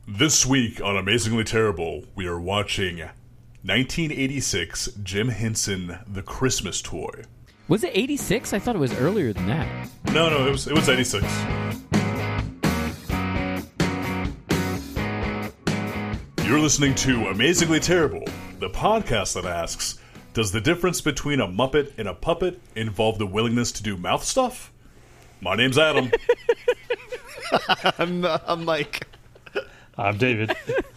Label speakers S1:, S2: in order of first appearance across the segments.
S1: This week on Amazingly Terrible, we are watching 1986 Jim Henson The Christmas Toy.
S2: Was it 86? I thought it was earlier than that.
S1: No, it was 86. You're listening to Amazingly Terrible, the podcast that asks, does the difference between a Muppet and a puppet involve the willingness to do mouth stuff? My name's Adam.
S3: I'm Mike.
S4: I'm David.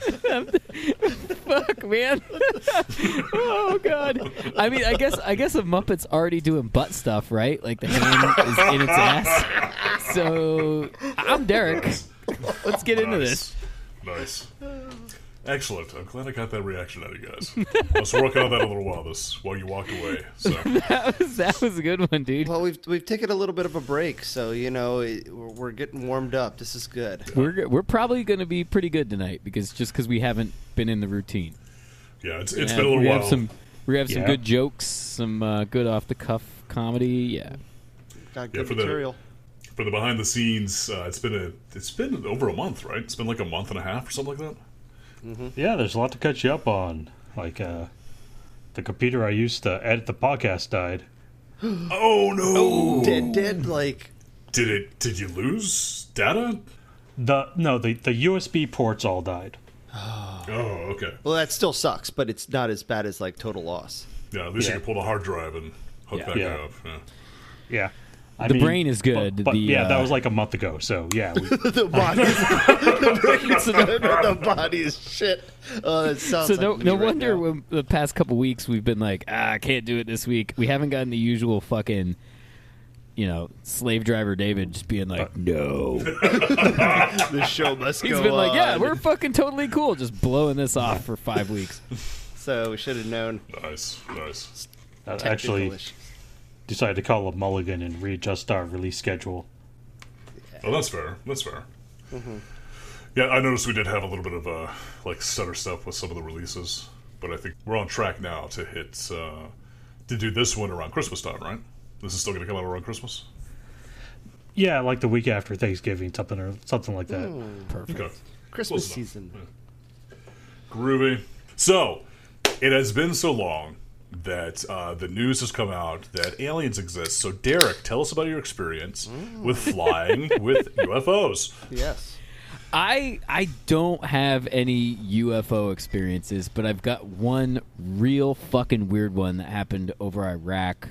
S2: Fuck, man. Oh, God. I mean, I guess a Muppet's already doing butt stuff, right? Like the hand is in its ass. So, I'm Derek. Let's get into this.
S1: Nice. Excellent. I'm glad I got that reaction out of you guys. I was working on that a little while while you walked away. So
S2: That was a good one, dude.
S3: Well, we've taken a little bit of a break, so we're getting warmed up. This is good.
S2: We're probably going to be pretty good tonight because we haven't been in the routine.
S1: Yeah, it's been a little while.
S2: We have some good jokes, some good off the cuff comedy. Yeah,
S3: got good material.
S1: For the behind the scenes, it's been over a month, right? It's been like a month and a half or something like that.
S4: Mm-hmm. Yeah, there's a lot to catch you up on. Like, the computer I used to edit the podcast died.
S1: Oh no!
S3: Oh, dead. Like,
S1: did you lose data?
S4: The USB ports all died.
S1: Oh, okay.
S3: Well, that still sucks, but it's not as bad as like total loss.
S1: Yeah, at least you can pull the hard drive and hook that guy up.
S4: Yeah.
S2: The brain is good.
S4: But that was like a month ago, so yeah.
S3: The body is shit. Oh, that sounds
S2: so
S3: like
S2: no wonder when the past couple weeks we've been like, I can't do it this week. We haven't gotten the usual fucking, slave driver David just being like, no.
S3: The show must go on.
S2: He's been like, yeah, we're fucking totally cool, just blowing this off for 5 weeks.
S3: So we should have known.
S1: Nice.
S4: Actually decided to call a mulligan and readjust our release schedule.
S1: Oh, that's fair. Mm-hmm. Yeah, I noticed we did have a little bit of stutter stuff with some of the releases, but I think we're on track now to hit to do this one around Christmas time, right? This is still going to come out around Christmas.
S4: Yeah, like the week after Thanksgiving, something like that.
S2: Perfect.
S1: Okay.
S3: Christmas season.
S1: Yeah. Groovy. So, it has been so long that the news has come out that aliens exist. So, Derek, tell us about your experience with flying with UFOs.
S3: Yes.
S2: I don't have any UFO experiences, but I've got one real fucking weird one that happened over Iraq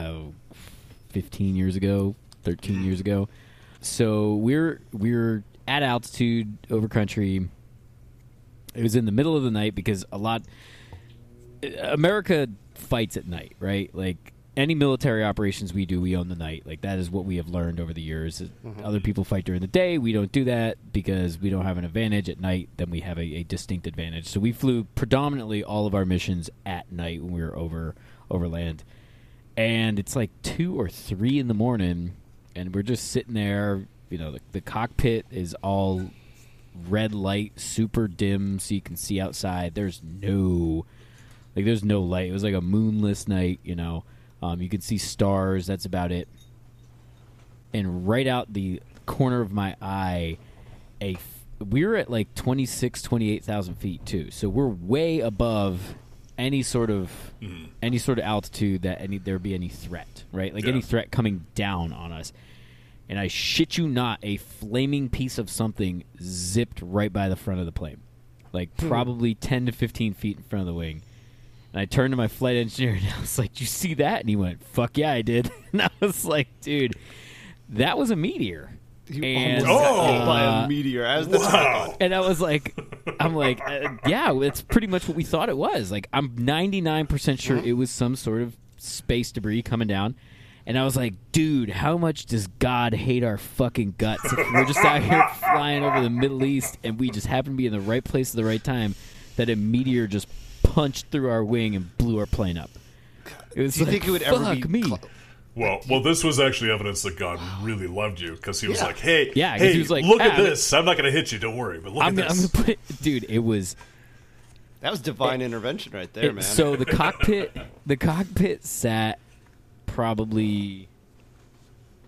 S2: 15 years ago, 13 years ago. So we're at altitude over country. It was in the middle of the night because America fights at night, right? Like any military operations we do, we own the night. Like that is what we have learned over the years. Mm-hmm. Other people fight during the day. We don't do that because we don't have an advantage at night. Then we have a distinct advantage. So we flew predominantly all of our missions at night when we were over land. And it's like 2 or 3 in the morning, and we're just sitting there. The cockpit is all red light, super dim, so you can see outside. There's no light. It was like a moonless night, You can see stars. That's about it. And right out the corner of my eye, we're at like 28,000 feet too. So we're way above any sort of altitude that there would be any threat, right? Like any threat coming down on us. And I shit you not, a flaming piece of something zipped right by the front of the plane, like probably 10 to 15 feet in front of the wing. And I turned to my flight engineer and I was like, "Did you see that?" And he went, "Fuck yeah, I did." And I was like, "Dude, that was a meteor."
S3: And by a meteor as the
S1: wow.
S2: And I was like, yeah, it's pretty much what we thought it was. Like, I'm 99% sure it was some sort of space debris coming down. And I was like, dude, how much does God hate our fucking guts if we're just out here flying over the Middle East and we just happen to be in the right place at the right time that a meteor just punched through our wing and blew our plane up? It was
S3: Do you think it would ever be
S2: me.
S1: Well, this was actually evidence that God really loved you because he was like, "Hey,
S2: he was like,
S1: look at this. I'm not going to hit you. Don't worry, but look at this."
S2: I'm gonna put dude, it was.
S3: That was divine intervention right there, man.
S2: So the cockpit sat probably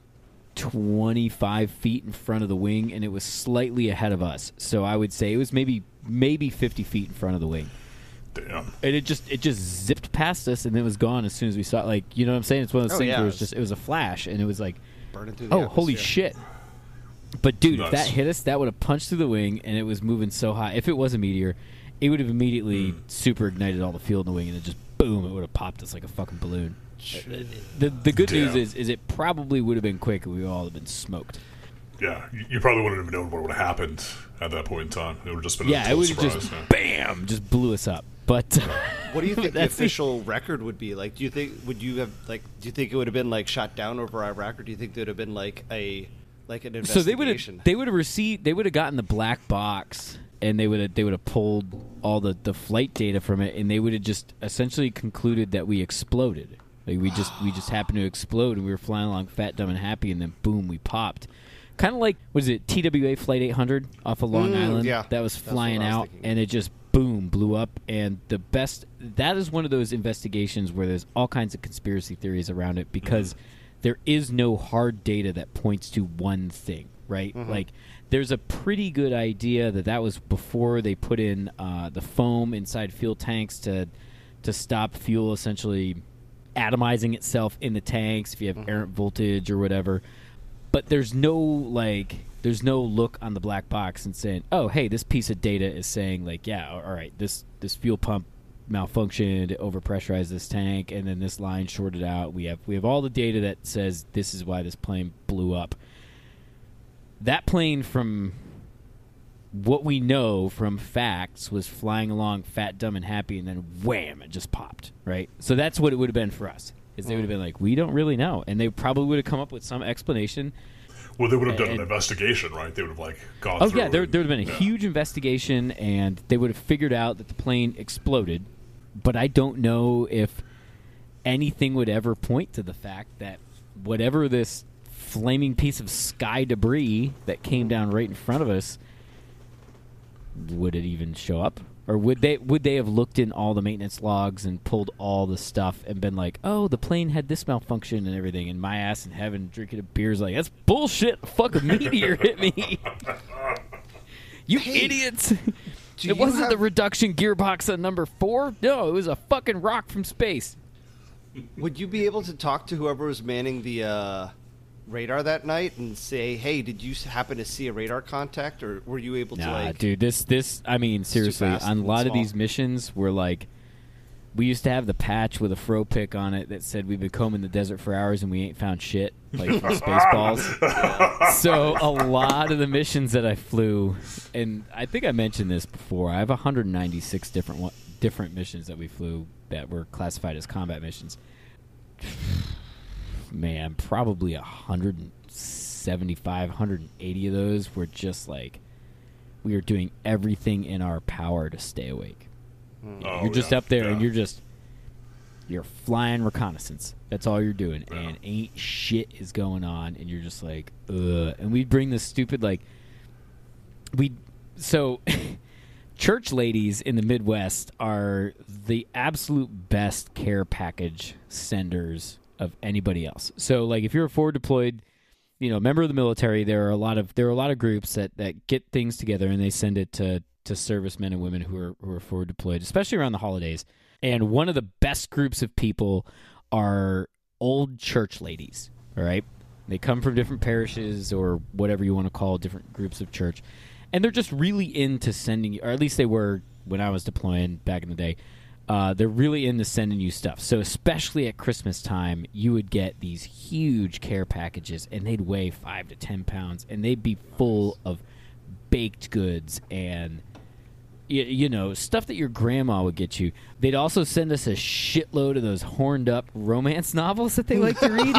S2: 25 feet in front of the wing, and it was slightly ahead of us. So I would say it was maybe 50 feet in front of the wing.
S1: Damn.
S2: And it just zipped past us, and it was gone as soon as we saw it. Like, you know what I'm saying? It's one of those things where it was a flash, and it was like,
S3: burning through the
S2: oh, holy shit. But, dude, if that
S1: Nice.
S2: hit us, that would have punched through the wing, and it was moving so high. If it was a meteor, it would have immediately super ignited all the fuel in the wing, and it just, boom, it would have popped us like a fucking balloon. The good news is it probably would have been quick, and we would all have been smoked.
S1: Yeah, you probably wouldn't have known what would have happened at that point in time. It would have just been
S2: Yeah,
S1: a
S2: it would
S1: total
S2: have
S1: surprise.
S2: just, bam, just blew us up. But
S3: What do you think the
S2: That's the-
S3: official record would be? Like, do you think it would have been like shot down over Iraq, or do you think there would have been like an investigation?
S2: So they would have gotten the black box, and they would have pulled all the flight data from it, and they would have just essentially concluded that we exploded. Like we just happened to explode, and we were flying along fat, dumb, and happy, and then boom, we popped. Kind of like, what is it, TWA Flight 800 off of Long Island?
S3: yeah.
S2: That was
S3: That's what
S2: flying
S3: I was
S2: out,
S3: thinking.
S2: and it just, boom, blew up. And that is one of those investigations where there's all kinds of conspiracy theories around it, because there is no hard data that points to one thing, right? Like, there's a pretty good idea that was before they put in the foam inside fuel tanks to stop fuel essentially atomizing itself in the tanks if you have errant voltage or whatever. But there's no look on the black box and saying, oh, hey, this piece of data is saying, like, yeah, all right, this fuel pump malfunctioned, it overpressurized this tank, and then this line shorted out. We have all the data that says this is why this plane blew up. That plane, from what we know from facts, was flying along fat, dumb, and happy, and then wham, it just popped, right? So that's what it would have been for us. Is they would have been like, we don't really know. And they probably would have come up with some explanation.
S1: Well, they would have done an
S2: And-
S1: investigation, right? They would have, like, gone
S2: Oh,
S1: through
S2: yeah, there
S1: and-
S2: would have been a huge investigation, and they would have figured out that the plane exploded. But I don't know if anything would ever point to the fact that whatever this flaming piece of sky debris that came down right in front of us, would it even show up? Or would they have looked in all the maintenance logs and pulled all the stuff and been like, oh, the plane had this malfunction and everything, and my ass in heaven drinking a beer is like, that's bullshit, a fucking meteor hit me. You idiots. It wasn't the reduction gearbox on number 4. No, it was a fucking rock from space.
S3: Would you be able to talk to whoever was manning the radar that night and say, hey, did you happen to see a radar contact, or were you able to,
S2: Nah,
S3: like...
S2: dude, this I mean, seriously,
S3: fast
S2: on a
S3: and
S2: lot of
S3: small.
S2: these missions, we're like, we used to have the patch with a fro pick on it that said we've been combing the desert for hours and we ain't found shit, like from Spaceballs. So a lot of the missions that I flew, and I think I mentioned this before, I have 196 different missions that we flew that were classified as combat missions. Man, probably 175, 180 of those were just like, we were doing everything in our power to stay awake.
S1: Oh,
S2: You're just
S1: yeah,
S2: up there
S1: yeah.
S2: and you're flying reconnaissance. That's all you're doing.
S1: Yeah.
S2: And ain't shit is going on, and you're just like, ugh. And we'd bring this stupid, like, church ladies in the Midwest are the absolute best care package senders of anybody else. So, like, if you're a forward deployed, member of the military, there are a lot of groups that get things together and they send it to servicemen and women who are forward deployed, especially around the holidays. And one of the best groups of people are old church ladies. All right, they come from different parishes or whatever you want to call different groups of church, and they're just really into sending you, or at least they were when I was deploying back in the day. They're really into sending you stuff. So especially at Christmas time, you would get these huge care packages, and they'd weigh 5 to 10 pounds, and they'd be full of baked goods and stuff that your grandma would get you. They'd also send us a shitload of those horned up romance novels that they like to read.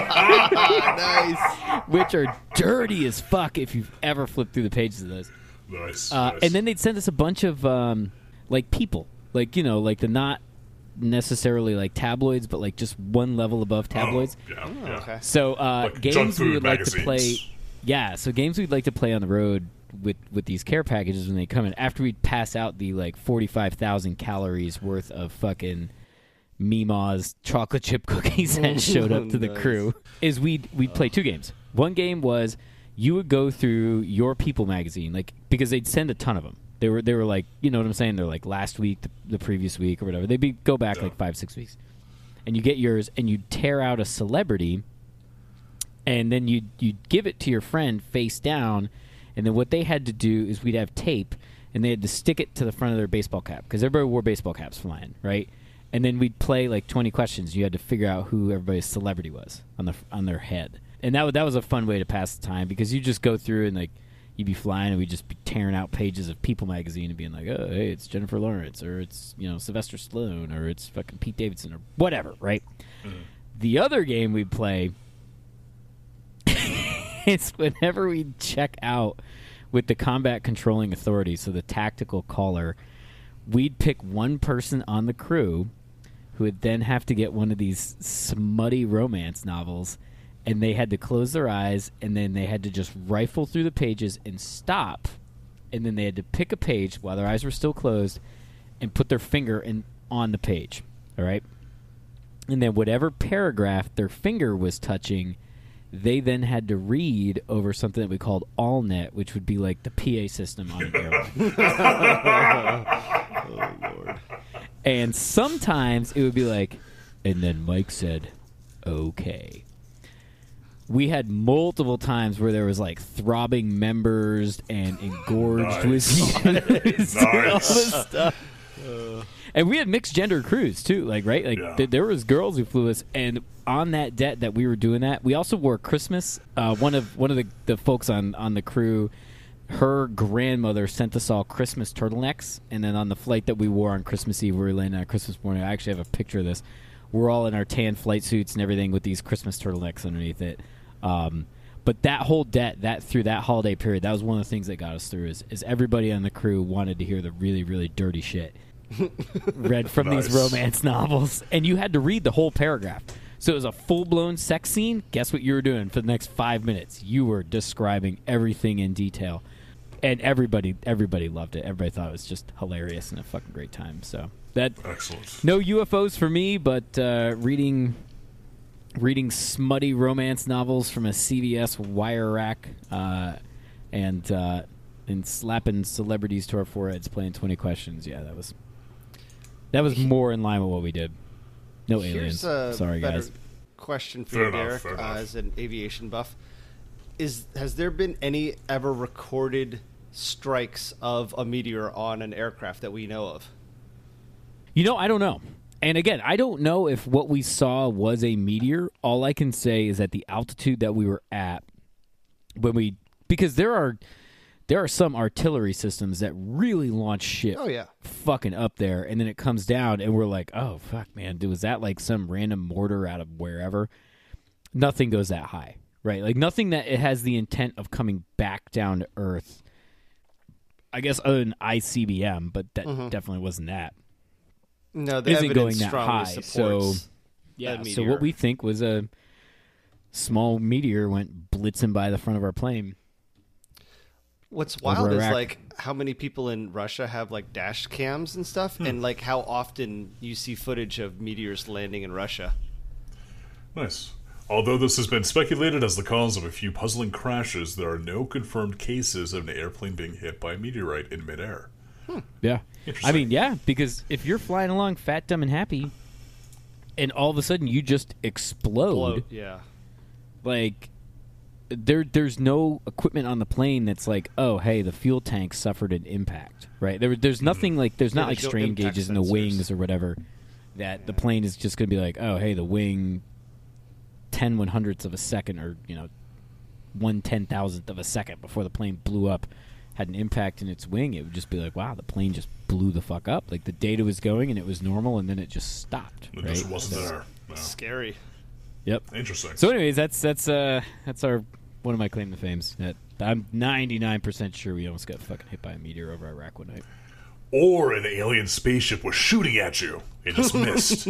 S3: Nice.
S2: Which are dirty as fuck if you've ever flipped through the pages of those.
S1: Nice.
S2: And then they'd send us a bunch of like people, like the not necessarily like tabloids, but like just one level above tabloids.
S1: Yeah.
S3: Okay.
S2: So
S1: Like junk
S2: games we
S1: food
S2: would like to
S1: magazines.
S2: play. Yeah, so games we'd like to play on the road with these care packages when they come in, after we'd pass out the like 45,000 calories worth of fucking Meemaw's chocolate chip cookies that showed up to the crew is we'd play two games. One game was you would go through your People magazine, like, because they'd send a ton of them. They were like, you know what I'm saying? They're like last week, the previous week, or whatever. They'd go back like 5-6 weeks, and you get yours, and you tear out a celebrity, and then you'd give it to your friend face down, and then what they had to do is we'd have tape, and they had to stick it to the front of their baseball cap because everybody wore baseball caps flying, right? And then we'd play like 20 questions. You had to figure out who everybody's celebrity was on their head. And that was a fun way to pass the time because you just go through and like you'd be flying and we'd just be tearing out pages of People magazine and being like, oh, hey, it's Jennifer Lawrence or it's, you know, Sylvester Stallone or it's fucking Pete Davidson or whatever, right? Mm-hmm. The other game we'd play is whenever we'd check out with the combat controlling authority, so the tactical caller, we'd pick one person on the crew who would then have to get one of these smutty romance novels, and they had to close their eyes, and then they had to just rifle through the pages and stop, and then they had to pick a page while their eyes were still closed and put their finger on the page, all right? And then whatever paragraph their finger was touching, they then had to read over something that we called AllNet, which would be like the PA system on an airline.
S3: Oh, Lord.
S2: And sometimes it would be like, and then Mike said, okay. We had multiple times where there was like throbbing members and engorged whiskey and all this stuff. And we had mixed gender crews too, like, right? Like there was girls who flew us, and on that debt that we were doing that, we also wore Christmas. One of the folks on the crew, her grandmother sent us all Christmas turtlenecks, and then on the flight that we wore on Christmas Eve, we were landing on Christmas morning. I actually have a picture of this. We're all in our tan flight suits and everything with these Christmas turtlenecks underneath it. But that whole debt, through that holiday period, that was one of the things that got us through. Is everybody on the crew wanted to hear the really, really dirty shit read from these romance novels, and you had to read the whole paragraph. So it was a full-blown sex scene. Guess what you were doing for the next 5 minutes? You were describing everything in detail, and everybody loved it. Everybody thought it was just hilarious and a fucking great time. So that
S1: excellent.
S2: No UFOs for me, but reading smutty romance novels from a CVS wire rack, and slapping celebrities to our foreheads, playing 20 questions. Yeah, that was more in line with what we did. No aliens. Sorry, guys.
S3: Question for you, Derek, as an aviation buff: has there been any ever recorded strikes of a meteor on an aircraft that we know of?
S2: You know, I don't know. And again, I don't know if what we saw was a meteor. All I can say is at the altitude that we were at, because there are some artillery systems that really launch shit fucking up there, and then it comes down, and we're like, oh, fuck, man, was that like some random mortar out of wherever? Nothing goes that high, right? Like nothing that it has the intent of coming back down to Earth, I guess, other than ICBM, but that definitely wasn't that.
S3: No, the
S2: isn't going that
S3: strongly
S2: high. So, yeah, so what we think was a small meteor went blitzing by the front of our plane.
S3: What's wild is like how many people in Russia have like dash cams and stuff, and like how often you see footage of meteors landing in Russia.
S1: Nice. Although this has been speculated as the cause of a few puzzling crashes, there are no confirmed cases of an airplane being hit by a meteorite in midair.
S2: Yeah. I mean, yeah, because if you're flying along fat, dumb, and happy, and all of a sudden you just explode, like there's no equipment on the plane that's like, oh, hey, the fuel tank suffered an impact, right? There's nothing like, there's not like strain gauges in the wings or whatever that the plane is just going to be like, oh, hey, the wing 10/100ths of a second, or 1/10,000th of a second before the plane blew up, had an impact in its wing. It would just be like, wow, the plane just blew the fuck up. Like the data was going and it was normal, and then it just stopped.
S1: It just wasn't there. No.
S3: Scary.
S2: Yep.
S1: Interesting.
S2: So, anyways, that's our one of my claim to fames. That I'm 99% sure we almost got fucking hit by a meteor over Iraq one night.
S1: Or an alien spaceship was shooting at you and just missed.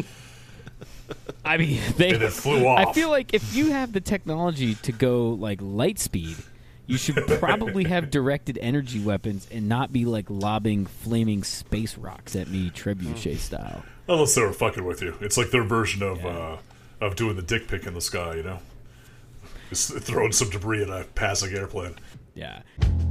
S2: I mean,
S1: and it flew off.
S2: I feel like if you have the technology to go like light speed, You should probably have directed energy weapons and not be like lobbing flaming space rocks at me trebuchet style.
S1: Unless they were fucking with you. It's like their version of doing the dick pic in the sky, you know? Just throwing some debris at a passing airplane.
S2: Yeah.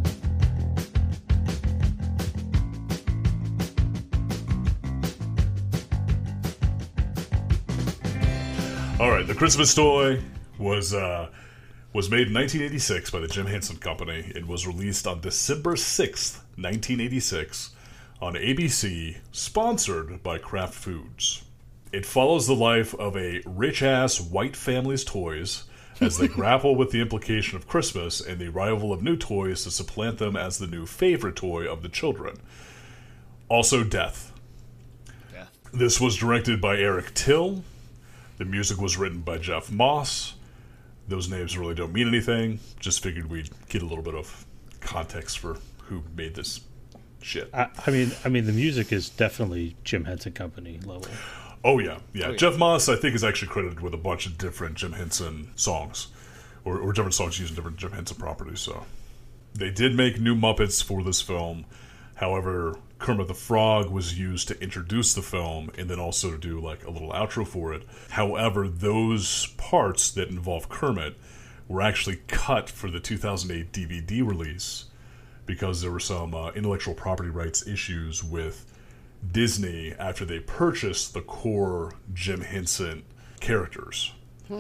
S1: All right, the Christmas toy was made in 1986 by the Jim Henson Company. It was released on December 6th, 1986 on ABC, sponsored by Kraft Foods. It follows the life of a rich-ass white family's toys as they grapple with the implication of Christmas and the arrival of new toys to supplant them as the new favorite toy of the children. Also, death. This was directed by Eric Till. The music was written by Jeff Moss. Those names really don't mean anything. Just figured we'd get a little bit of context for who made this shit.
S4: I mean, the music is definitely Jim Henson Company level.
S1: Oh yeah. Jeff Moss, I think, is actually credited with a bunch of different Jim Henson songs, or different songs using different Jim Henson properties. So they did make new Muppets for this film. However, Kermit the Frog was used to introduce the film and then also to do like a little outro for it. However, those parts that involve Kermit were actually cut for the 2008 DVD release because there were some intellectual property rights issues with Disney after they purchased the core Jim Henson characters.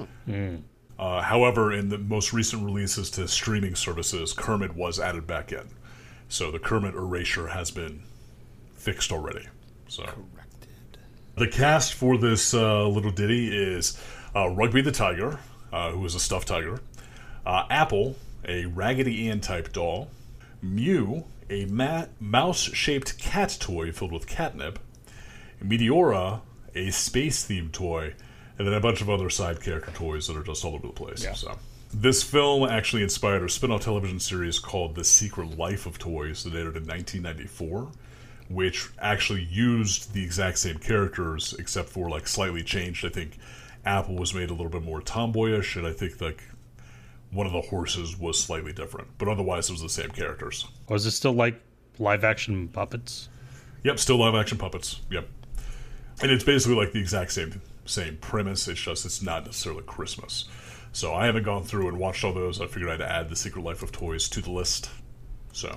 S1: However, in the most recent releases to streaming services, Kermit was added back in. So the Kermit erasure has been fixed already. So
S3: Corrected.
S1: The cast for this little ditty is Rugby the Tiger, who is a stuffed tiger, Apple, a Raggedy Ann type doll, Mew, a mouse-shaped cat toy filled with catnip, Meteora, a space-themed toy, and then a bunch of other side character toys that are just all over the place.
S4: Yeah.
S1: So this film actually inspired a spin-off television series called The Secret Life of Toys that aired in 1994, which actually used the exact same characters except for like slightly changed. I think Apple was made a little bit more tomboyish, and I think like one of the horses was slightly different, but otherwise it was the same characters.
S4: Was it still like live action puppets?
S1: Yep, still live action puppets. Yep, and it's basically like the exact same premise. It's just it's not necessarily Christmas. So I haven't gone through and watched all those. I figured I'd add The Secret Life of Toys to the list. So,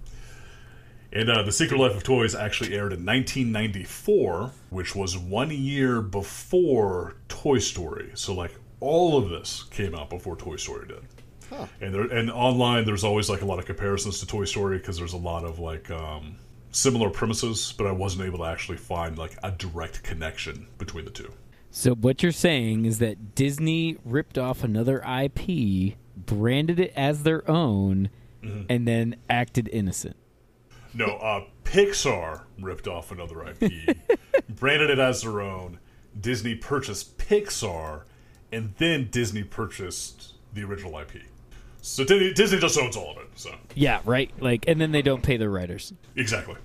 S1: and The Secret Life of Toys actually aired in 1994, which was 1 year before Toy Story. So like all of this came out before Toy Story did. Huh. And online there's always like a lot of comparisons to Toy Story because there's a lot of like similar premises, but I wasn't able to actually find like a direct connection between the two.
S2: So what you're saying is that Disney ripped off another IP, branded it as their own, and then acted innocent.
S1: No, Pixar ripped off another IP, branded it as their own. Disney purchased Pixar, and then Disney purchased the original IP. So Disney just owns all of it. So
S2: yeah, right. Like, and then they don't pay their writers.
S1: Exactly.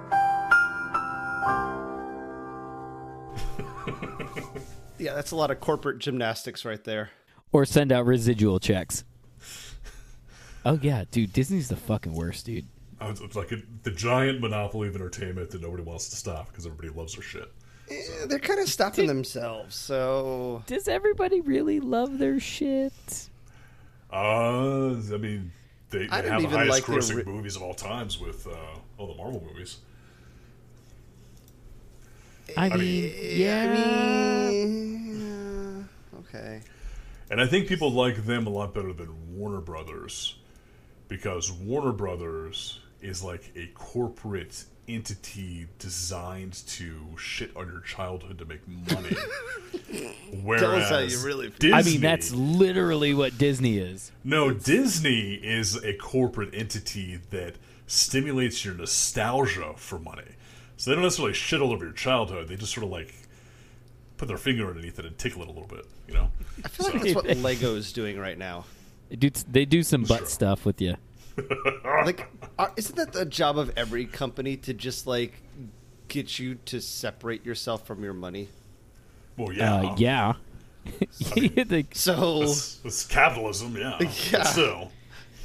S3: Yeah, that's a lot of corporate gymnastics right there.
S2: Or send out residual checks. Oh yeah, dude, Disney's the fucking worst, dude.
S1: It's like the giant monopoly of entertainment that nobody wants to stop because everybody loves their shit.
S3: So. They're kind of stopping themselves, so...
S2: Does everybody really love their shit?
S1: I mean, they have the highest grossing movies of all times with all the Marvel movies.
S2: I mean,
S3: okay.
S1: And I think people like them a lot better than Warner Brothers because Warner Brothers is like a corporate entity designed to shit on your childhood to make money. Whereas
S3: Tell us how you really feel.
S1: Disney,
S2: I mean, that's literally what Disney is.
S1: No, Disney is a corporate entity that stimulates your nostalgia for money. So they don't necessarily shit all over your childhood. They just sort of like put their finger underneath it and tickle it a little bit, you know?
S3: I feel like that's what Lego's doing right now.
S2: They do some butt stuff with you.
S3: Like, isn't that the job of every company to just like get you to separate yourself from your money?
S1: Well, yeah.
S2: Yeah.
S3: So
S1: it's capitalism, yeah.
S3: Yeah.
S1: But still.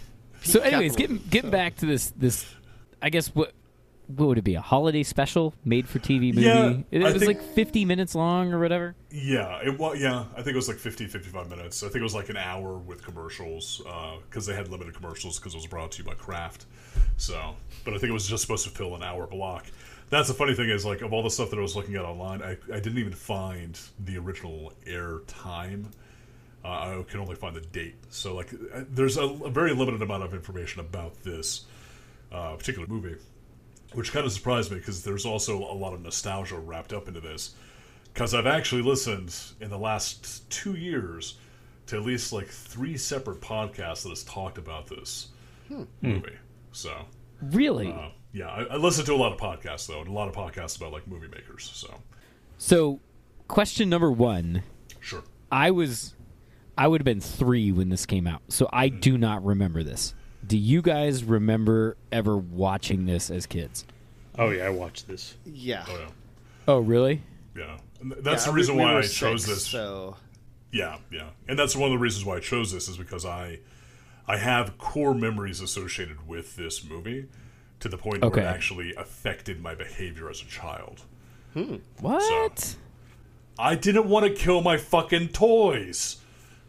S2: So, anyways, getting back to this, I guess what would it be? A holiday special made for TV movie?
S1: Yeah,
S2: it was like 50 minutes long or whatever.
S1: Yeah, I think it was like 50, 55 minutes. I think it was like an hour with commercials because they had limited commercials because it was brought to you by Kraft. So, but I think it was just supposed to fill an hour block. That's the funny thing is, like, of all the stuff that I was looking at online, I didn't even find the original air time. I can only find the date. So, like, there's a very limited amount of information about this particular movie, which kind of surprised me because there's also a lot of nostalgia wrapped up into this. Because I've actually listened in the last 2 years to at least like 3 separate podcasts that has talked about this movie. So
S2: really,
S1: yeah, I listen to a lot of podcasts though, and a lot of podcasts about like movie makers.
S2: So question number 1.
S1: Sure.
S2: I would have been 3 when this came out, so I do not remember this. Do you guys remember ever watching this as kids?
S4: Oh yeah, I watched this.
S3: Yeah.
S1: Oh, yeah.
S2: Oh really?
S1: Yeah. And that's the reason why I chose
S3: 6,
S1: this.
S3: So.
S1: Yeah. And that's one of the reasons why I chose this is because I have core memories associated with this movie to the point where it actually affected my behavior as a child.
S2: What?
S1: So, I didn't want to kill my fucking toys.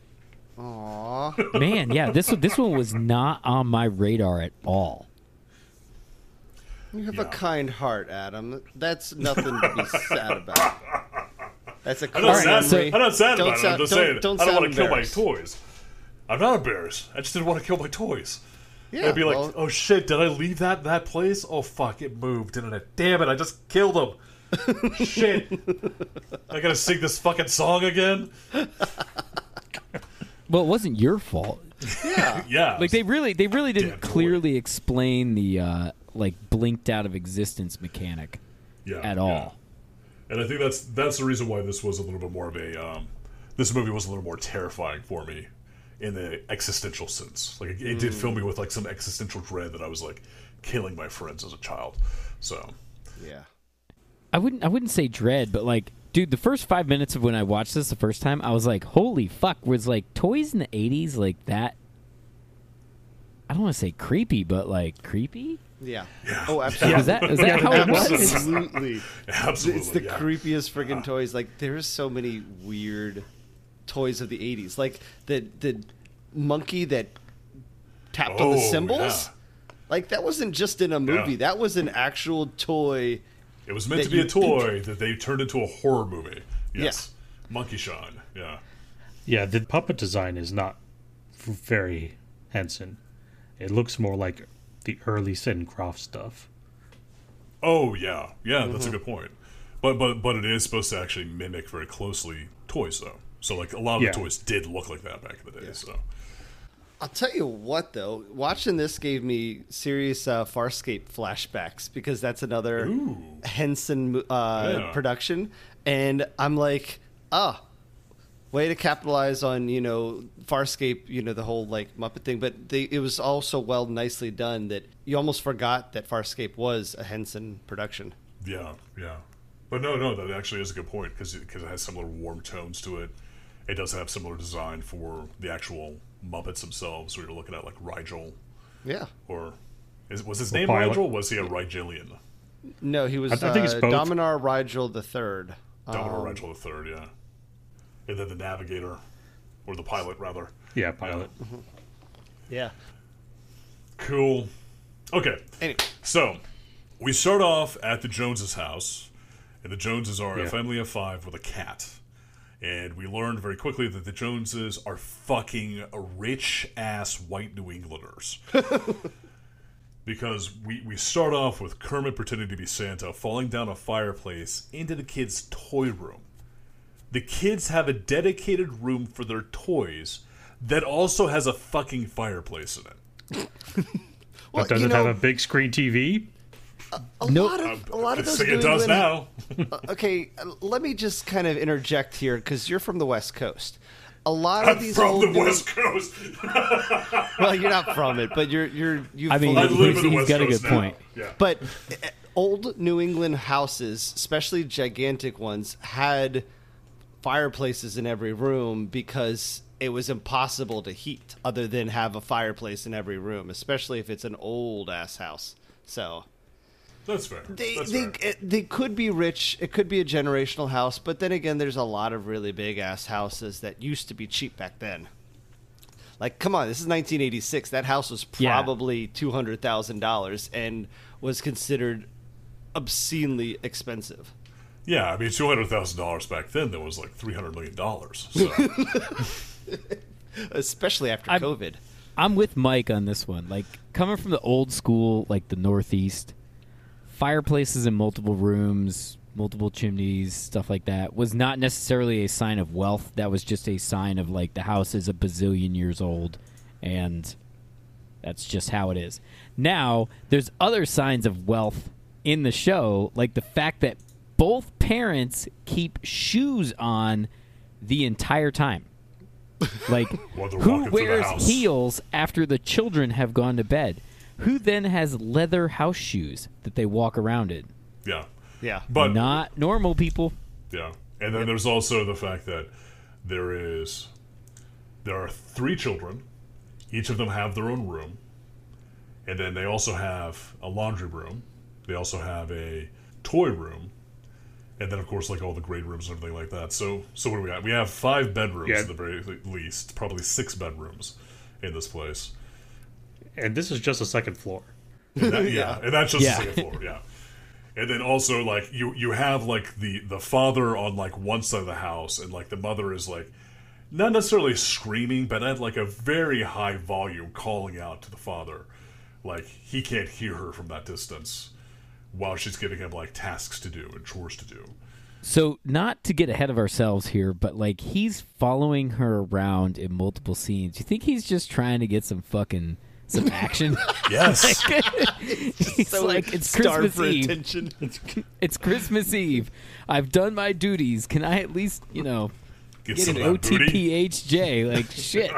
S3: Aww.
S2: Man, yeah, this one was not on my radar at all.
S3: You have a kind heart, Adam. That's nothing to be sad about. That's a
S1: I'm not
S3: memory.
S1: I'm not sad about it. I'm just saying
S3: don't
S1: I don't
S3: sound
S1: want to kill my
S3: embarrassed.
S1: toys. I'm not embarrassed. I just didn't want to kill my toys.
S3: Yeah,
S1: I'd be like, oh shit, did I leave that place? Oh fuck, it moved, didn't it? Damn it, I just killed him. Shit. I gotta sing this fucking song again?
S2: Well, it wasn't your fault.
S3: Yeah.
S1: Yeah.
S2: Like they really didn't
S1: Damn
S2: clearly explain the like blinked out of existence mechanic at all.
S1: And I think that's the reason why this was a little bit more of a this movie was a little more terrifying for me in the existential sense. Like it did fill me with like some existential dread that I was like killing my friends as a child. So
S3: Yeah.
S2: I wouldn't say dread, but like, dude, the first 5 minutes of when I watched this the first time, I was like, holy fuck, was like toys in the 80s like that? I don't want to say creepy, but like creepy?
S3: Yeah.
S1: Yeah.
S3: Oh, absolutely.
S2: Is that how it was?
S3: Absolutely.
S1: absolutely.
S3: It's the
S1: yeah.
S3: creepiest friggin' toys. Like, there's so many weird toys of the 80s. Like, the monkey that tapped on the cymbals.
S1: Yeah.
S3: Like, that wasn't just in a movie.
S1: Yeah.
S3: That was an actual toy.
S1: It was meant to be a toy that they turned into a horror movie. Yes. Yeah. Monkey Shine. Yeah.
S4: Yeah, the puppet design is not very Henson. It looks more like the early Sid and Croft stuff.
S1: Oh yeah, that's a good point. But it is supposed to actually mimic very closely toys though. So like a lot of the toys did look like that back in the day. Yeah. So
S3: I'll tell you what though, watching this gave me serious Farscape flashbacks because that's another Henson production, and I'm like, way to capitalize on, Farscape, the whole like Muppet thing, but it was also nicely done that you almost forgot that Farscape was a Henson production.
S1: Yeah. But no, that actually is a good point because it has similar warm tones to it. It does have similar design for the actual Muppets themselves, where you're looking at like Rigel.
S3: Yeah.
S1: Or was his name
S4: Pilot.
S1: Rigel? Was he a Rigelian?
S3: No, he was
S4: I think it's both.
S3: Dominar Rigel III.
S1: Dominar Rigel III, yeah. And then the Navigator, or the Pilot, rather.
S4: Yeah, Pilot.
S3: Yeah.
S1: Cool. Okay.
S3: Anyway.
S1: So, we start off at the Joneses' house, and the Joneses are a family of 5 with a cat. And we learned very quickly that the Joneses are fucking rich-ass white New Englanders. Because we start off with Kermit pretending to be Santa, falling down a fireplace into the kids' toy room. The kids have a dedicated room for their toys that also has a fucking fireplace in it.
S3: Well,
S4: But does it have a big screen TV?
S3: A lot of those
S1: it
S3: New
S1: does
S3: England-
S1: now.
S3: Okay, let me just kind of interject here because you're from the West Coast. A lot of
S1: I'm
S3: these
S1: from
S3: old
S1: the West Coast.
S3: Well, you're not from it, but you're.
S2: I mean,
S1: I live in the
S2: he's
S1: West
S2: got a
S1: Coast
S2: good
S1: now.
S2: point.
S1: Yeah.
S3: But old New England houses, especially gigantic ones, had fireplaces in every room because it was impossible to heat other than have a fireplace in every room, especially if it's an old ass house. So
S1: that's fair.
S3: They could be rich. It could be a generational house, but then again, there's a lot of really big ass houses that used to be cheap back then. Like, come on, this is 1986. That house was probably $200,000 and was considered obscenely expensive.
S1: Yeah, I mean, $200,000 back then, that was like $300 million. So.
S3: Especially after COVID.
S2: I'm with Mike on this one. Like, coming from the old school, like the Northeast, fireplaces in multiple rooms, multiple chimneys, stuff like that, was not necessarily a sign of wealth. That was just a sign of, like, the house is a bazillion years old, and that's just how it is. Now, there's other signs of wealth in the show, like the fact that both parents keep shoes on the entire time. Like, who wears heels after the children have gone to bed? Who then has leather house shoes that they walk around in?
S1: Yeah.
S3: Yeah.
S1: But
S2: not normal people.
S1: Yeah. And then there's also the fact that there are 3 children. Each of them have their own room. And then they also have a laundry room. They also have a toy room. And then, of course, like all the grade rooms and everything like that. So what do we got? We have 5 bedrooms at the very least. Probably 6 bedrooms in this place.
S4: And this is just a second floor.
S1: And that, and that's just the second floor, yeah. And then also, like, you have, like, the father on, like, one side of the house, and, like, the mother is, like, not necessarily screaming, but at, like, a very high volume calling out to the father. Like, he can't hear her from that distance while she's giving him, like, tasks to do and chores to do.
S2: So, not to get ahead of ourselves here, but, like, he's following her around in multiple scenes. You think he's just trying to get some action?
S1: Yes.
S2: He's so like, it's Christmas Eve. It's Christmas Eve. I've done my duties. Can I at least, get an OTPHJ? Like, shit.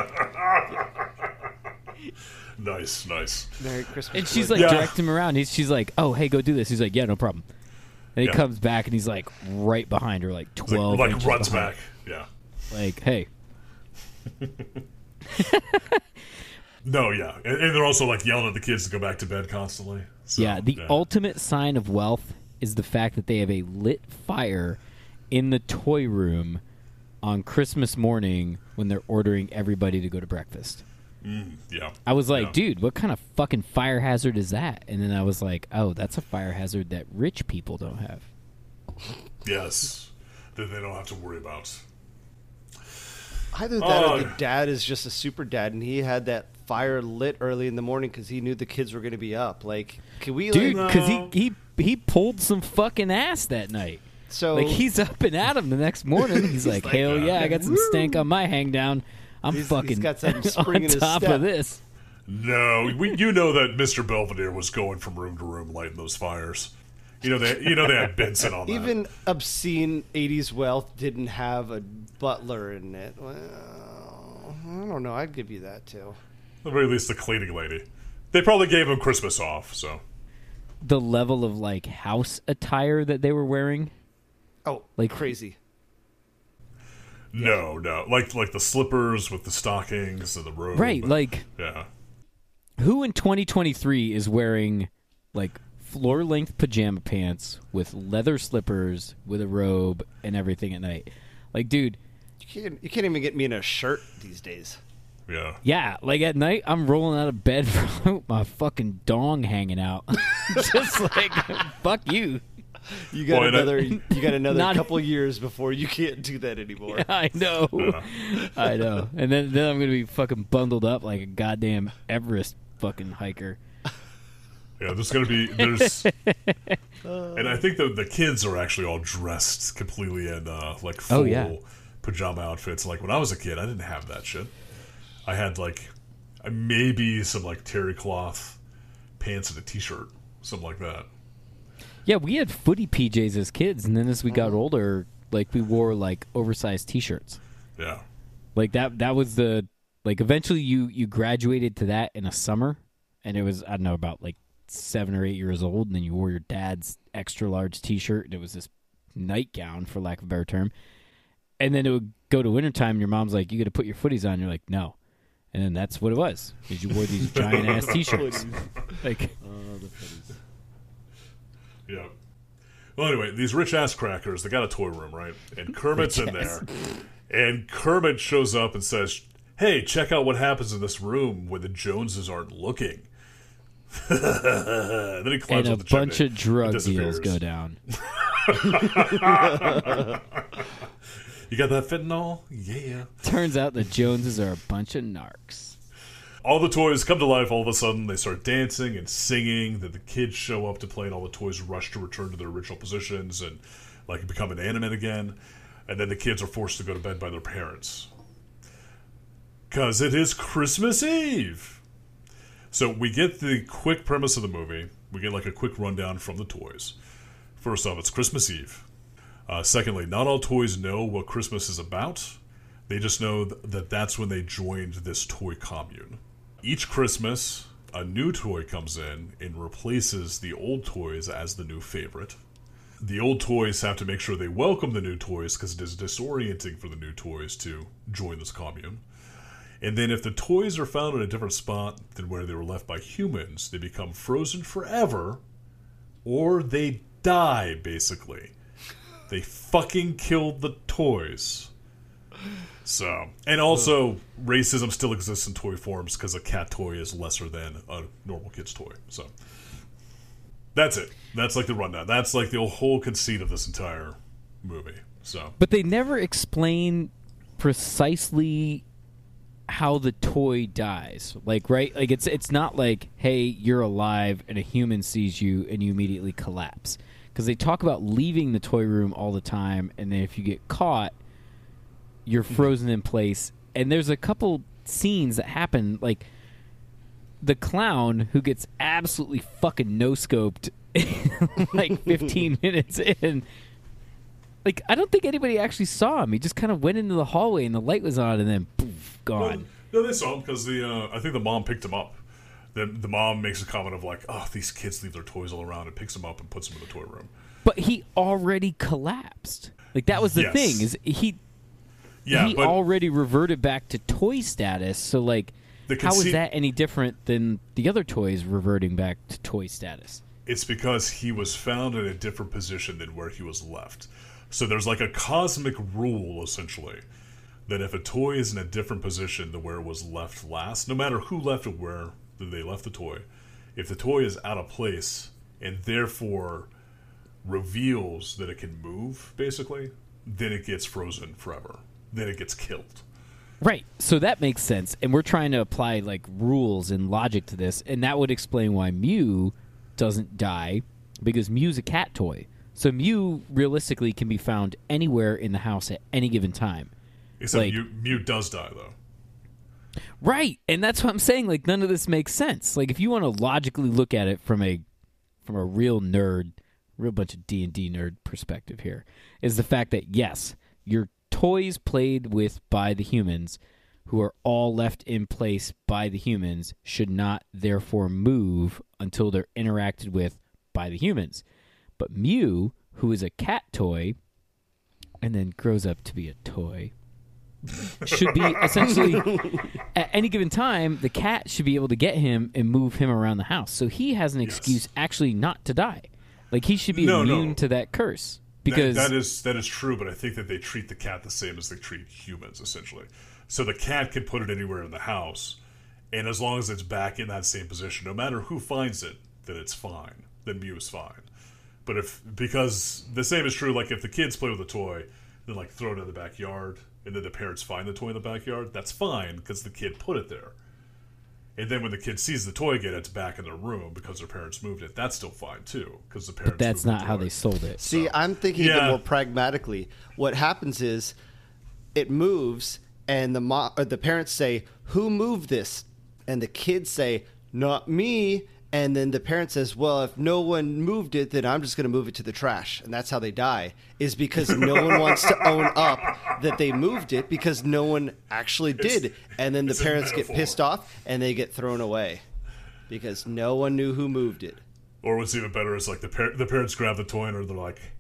S1: Nice.
S3: Merry Christmas.
S2: And she's like, directing him around. She's like, oh, hey, go do this. He's like, yeah, no problem. And he comes back and he's like right behind her, like 12
S1: like
S2: inches
S1: runs
S2: behind.
S1: back. Yeah.
S2: Like, hey.
S1: No, yeah. And they're also, like, yelling at the kids to go back to bed constantly. So,
S2: the ultimate sign of wealth is the fact that they have a lit fire in the toy room on Christmas morning when they're ordering everybody to go to breakfast.
S1: Yeah.
S2: I was like, dude, what kind of fucking fire hazard is that? And then I was like, oh, that's a fire hazard that rich people don't have.
S1: Yes. That they don't have to worry about.
S3: Either that or the dad is just a super dad, and he had that fire lit early in the morning because he knew the kids were going to be up. Like, can we,
S2: dude? Because he pulled some fucking ass that night.
S3: So,
S2: like, he's up and at him the next morning. He's like, hell yeah, I got some stank on my hang down. He's
S3: got some spring
S2: on
S3: in his
S2: top
S3: step.
S2: of this.
S1: No, you know that Mr. Belvedere was going from room to room lighting those fires. They had Benson on that.
S3: Even obscene 80s wealth didn't have a butler in it. Well, I don't know. I'd give you that too.
S1: At the very least, the cleaning lady. They probably gave him Christmas off. So
S2: the level of, like, house attire that they were wearing.
S3: Oh,
S2: like
S3: crazy.
S1: No, like the slippers with the stockings and the robe.
S2: Right, like,
S1: yeah.
S2: Who in 2023 is wearing, like, floor-length pajama pants with leather slippers with a robe and everything at night? Like, dude,
S3: you can't even get me in a shirt these days.
S1: Yeah.
S2: Yeah, like, at night I'm rolling out of bed with my fucking dong hanging out. Just like, fuck you.
S3: You got another couple years before you can't do that anymore.
S2: Yeah, I know.
S1: Yeah.
S2: I know. And then I'm going to be fucking bundled up like a goddamn Everest fucking hiker.
S1: Yeah, and I think the kids are actually all dressed completely in like full pajama outfits. Like, when I was a kid, I didn't have that shit. I had, like, maybe some, like, terry cloth pants and a t-shirt, something like that.
S2: Yeah, we had footy PJs as kids, and then as we got older, like, we wore, like, oversized T-shirts.
S1: Yeah.
S2: Like, that was the, like, eventually you graduated to that in a summer, and it was, I don't know, about, like, 7 or 8 years old, and then you wore your dad's extra large T-shirt, and it was this nightgown, for lack of a better term. And then it would go to wintertime and your mom's like, you got to put your footies on. You're like, no. And then that's what it was. Because you wore these giant-ass T-shirts. Like,
S3: the footies.
S1: Yeah. Well, anyway, these rich-ass crackers, they got a toy room, right? And Kermit's in there. And Kermit shows up and says, hey, check out what happens in this room when the Joneses aren't looking. Then he climbs
S2: and
S1: up the
S2: a bunch
S1: chimney
S2: of drug
S1: and
S2: deals
S1: disappears.
S2: go down.
S1: You got that fentanyl? Yeah.
S2: Turns out the Joneses are a bunch of narcs.
S1: All the toys come to life all of a sudden. They start dancing and singing. The kids show up to play, and all the toys rush to return to their original positions and like become inanimate again. And then the kids are forced to go to bed by their parents. Because it is Christmas Eve. So we get the quick premise of the movie. We get like a quick rundown from the toys. First off, it's Christmas Eve. Secondly, not all toys know what Christmas is about. They just know that that's when they joined this toy commune. Each Christmas, a new toy comes in and replaces the old toys as the new favorite. The old toys have to make sure they welcome the new toys because it is disorienting for the new toys to join this commune. And then if the toys are found in a different spot than where they were left by humans, they become frozen forever, or they die, basically. They fucking killed the toys. So, and also, racism still exists in toy forms because a cat toy is lesser than a normal kid's toy. So, that's it. That's like the rundown. That's like the whole conceit of this entire movie. So,
S2: But they never explain precisely how the toy dies. Like, right? Like, it's not like, hey, you're alive and a human sees you and you immediately collapse. Because they talk about leaving the toy room all the time, and then if you get caught, you're frozen in place. And there's a couple scenes that happen, like the clown who gets absolutely fucking no-scoped like 15 minutes in. Like, I don't think anybody actually saw him. He just kind of went into the hallway and the light was on and then poof, gone.
S1: No, they saw him because I think the mom picked him up. The mom makes a comment of like, oh, these kids leave their toys all around, and picks them up and puts them in the toy room.
S2: But he already collapsed. Like, that was the
S1: Yes.
S2: thing, is he already reverted back to toy status, so like, how is that any different than the other toys reverting back to toy status?
S1: It's because he was found in a different position than where he was left. So there's like a cosmic rule, essentially, that if a toy is in a different position than where it was left last, no matter who left it where they left the toy, if the toy is out of place and therefore reveals that it can move, basically, then it gets frozen forever. Then it gets killed.
S2: Right. So that makes sense. And we're trying to apply like rules and logic to this, and that would explain why Mew doesn't die, because Mew's a cat toy. So Mew realistically can be found anywhere in the house at any given time.
S1: Except
S2: like,
S1: Mew does die, though.
S2: Right. And that's what I'm saying. Like, none of this makes sense. Like, if you want to logically look at it from a real nerd, real bunch of D&D nerd perspective here, is the fact that, yes, your toys played with by the humans, who are all left in place by the humans, should not therefore move until they're interacted with by the humans. But Mew, who is a cat toy, and then grows up to be a toy, should be essentially, at any given time, the cat should be able to get him and move him around the house. So he has an excuse actually not to die. Like, he should be immune to that curse. Because
S1: that is true, but I think that they treat the cat the same as they treat humans, essentially. So the cat can put it anywhere in the house, and as long as it's back in that same position, no matter who finds it, then it's fine. Then Mew is fine. But because the same is true, like if the kids play with a toy, then like throw it in the backyard, and then the parents find the toy in the backyard, that's fine because the kid put it there. And then when the kid sees the toy again, it's back in their room because their parents moved it. That's still fine too, because the parents.
S2: But that's not how they sold it.
S3: See, I'm thinking of it more pragmatically. What happens is, it moves, and the parents say, "Who moved this?" And the kids say, "Not me." And then the parent says, well, if no one moved it, then I'm just going to move it to the trash. And that's how they die, is because no one wants to own up that they moved it because no one actually did. And then the parents get pissed off and they get thrown away because no one knew who moved it.
S1: Or what's even better is like the parents grab the toy and they're like,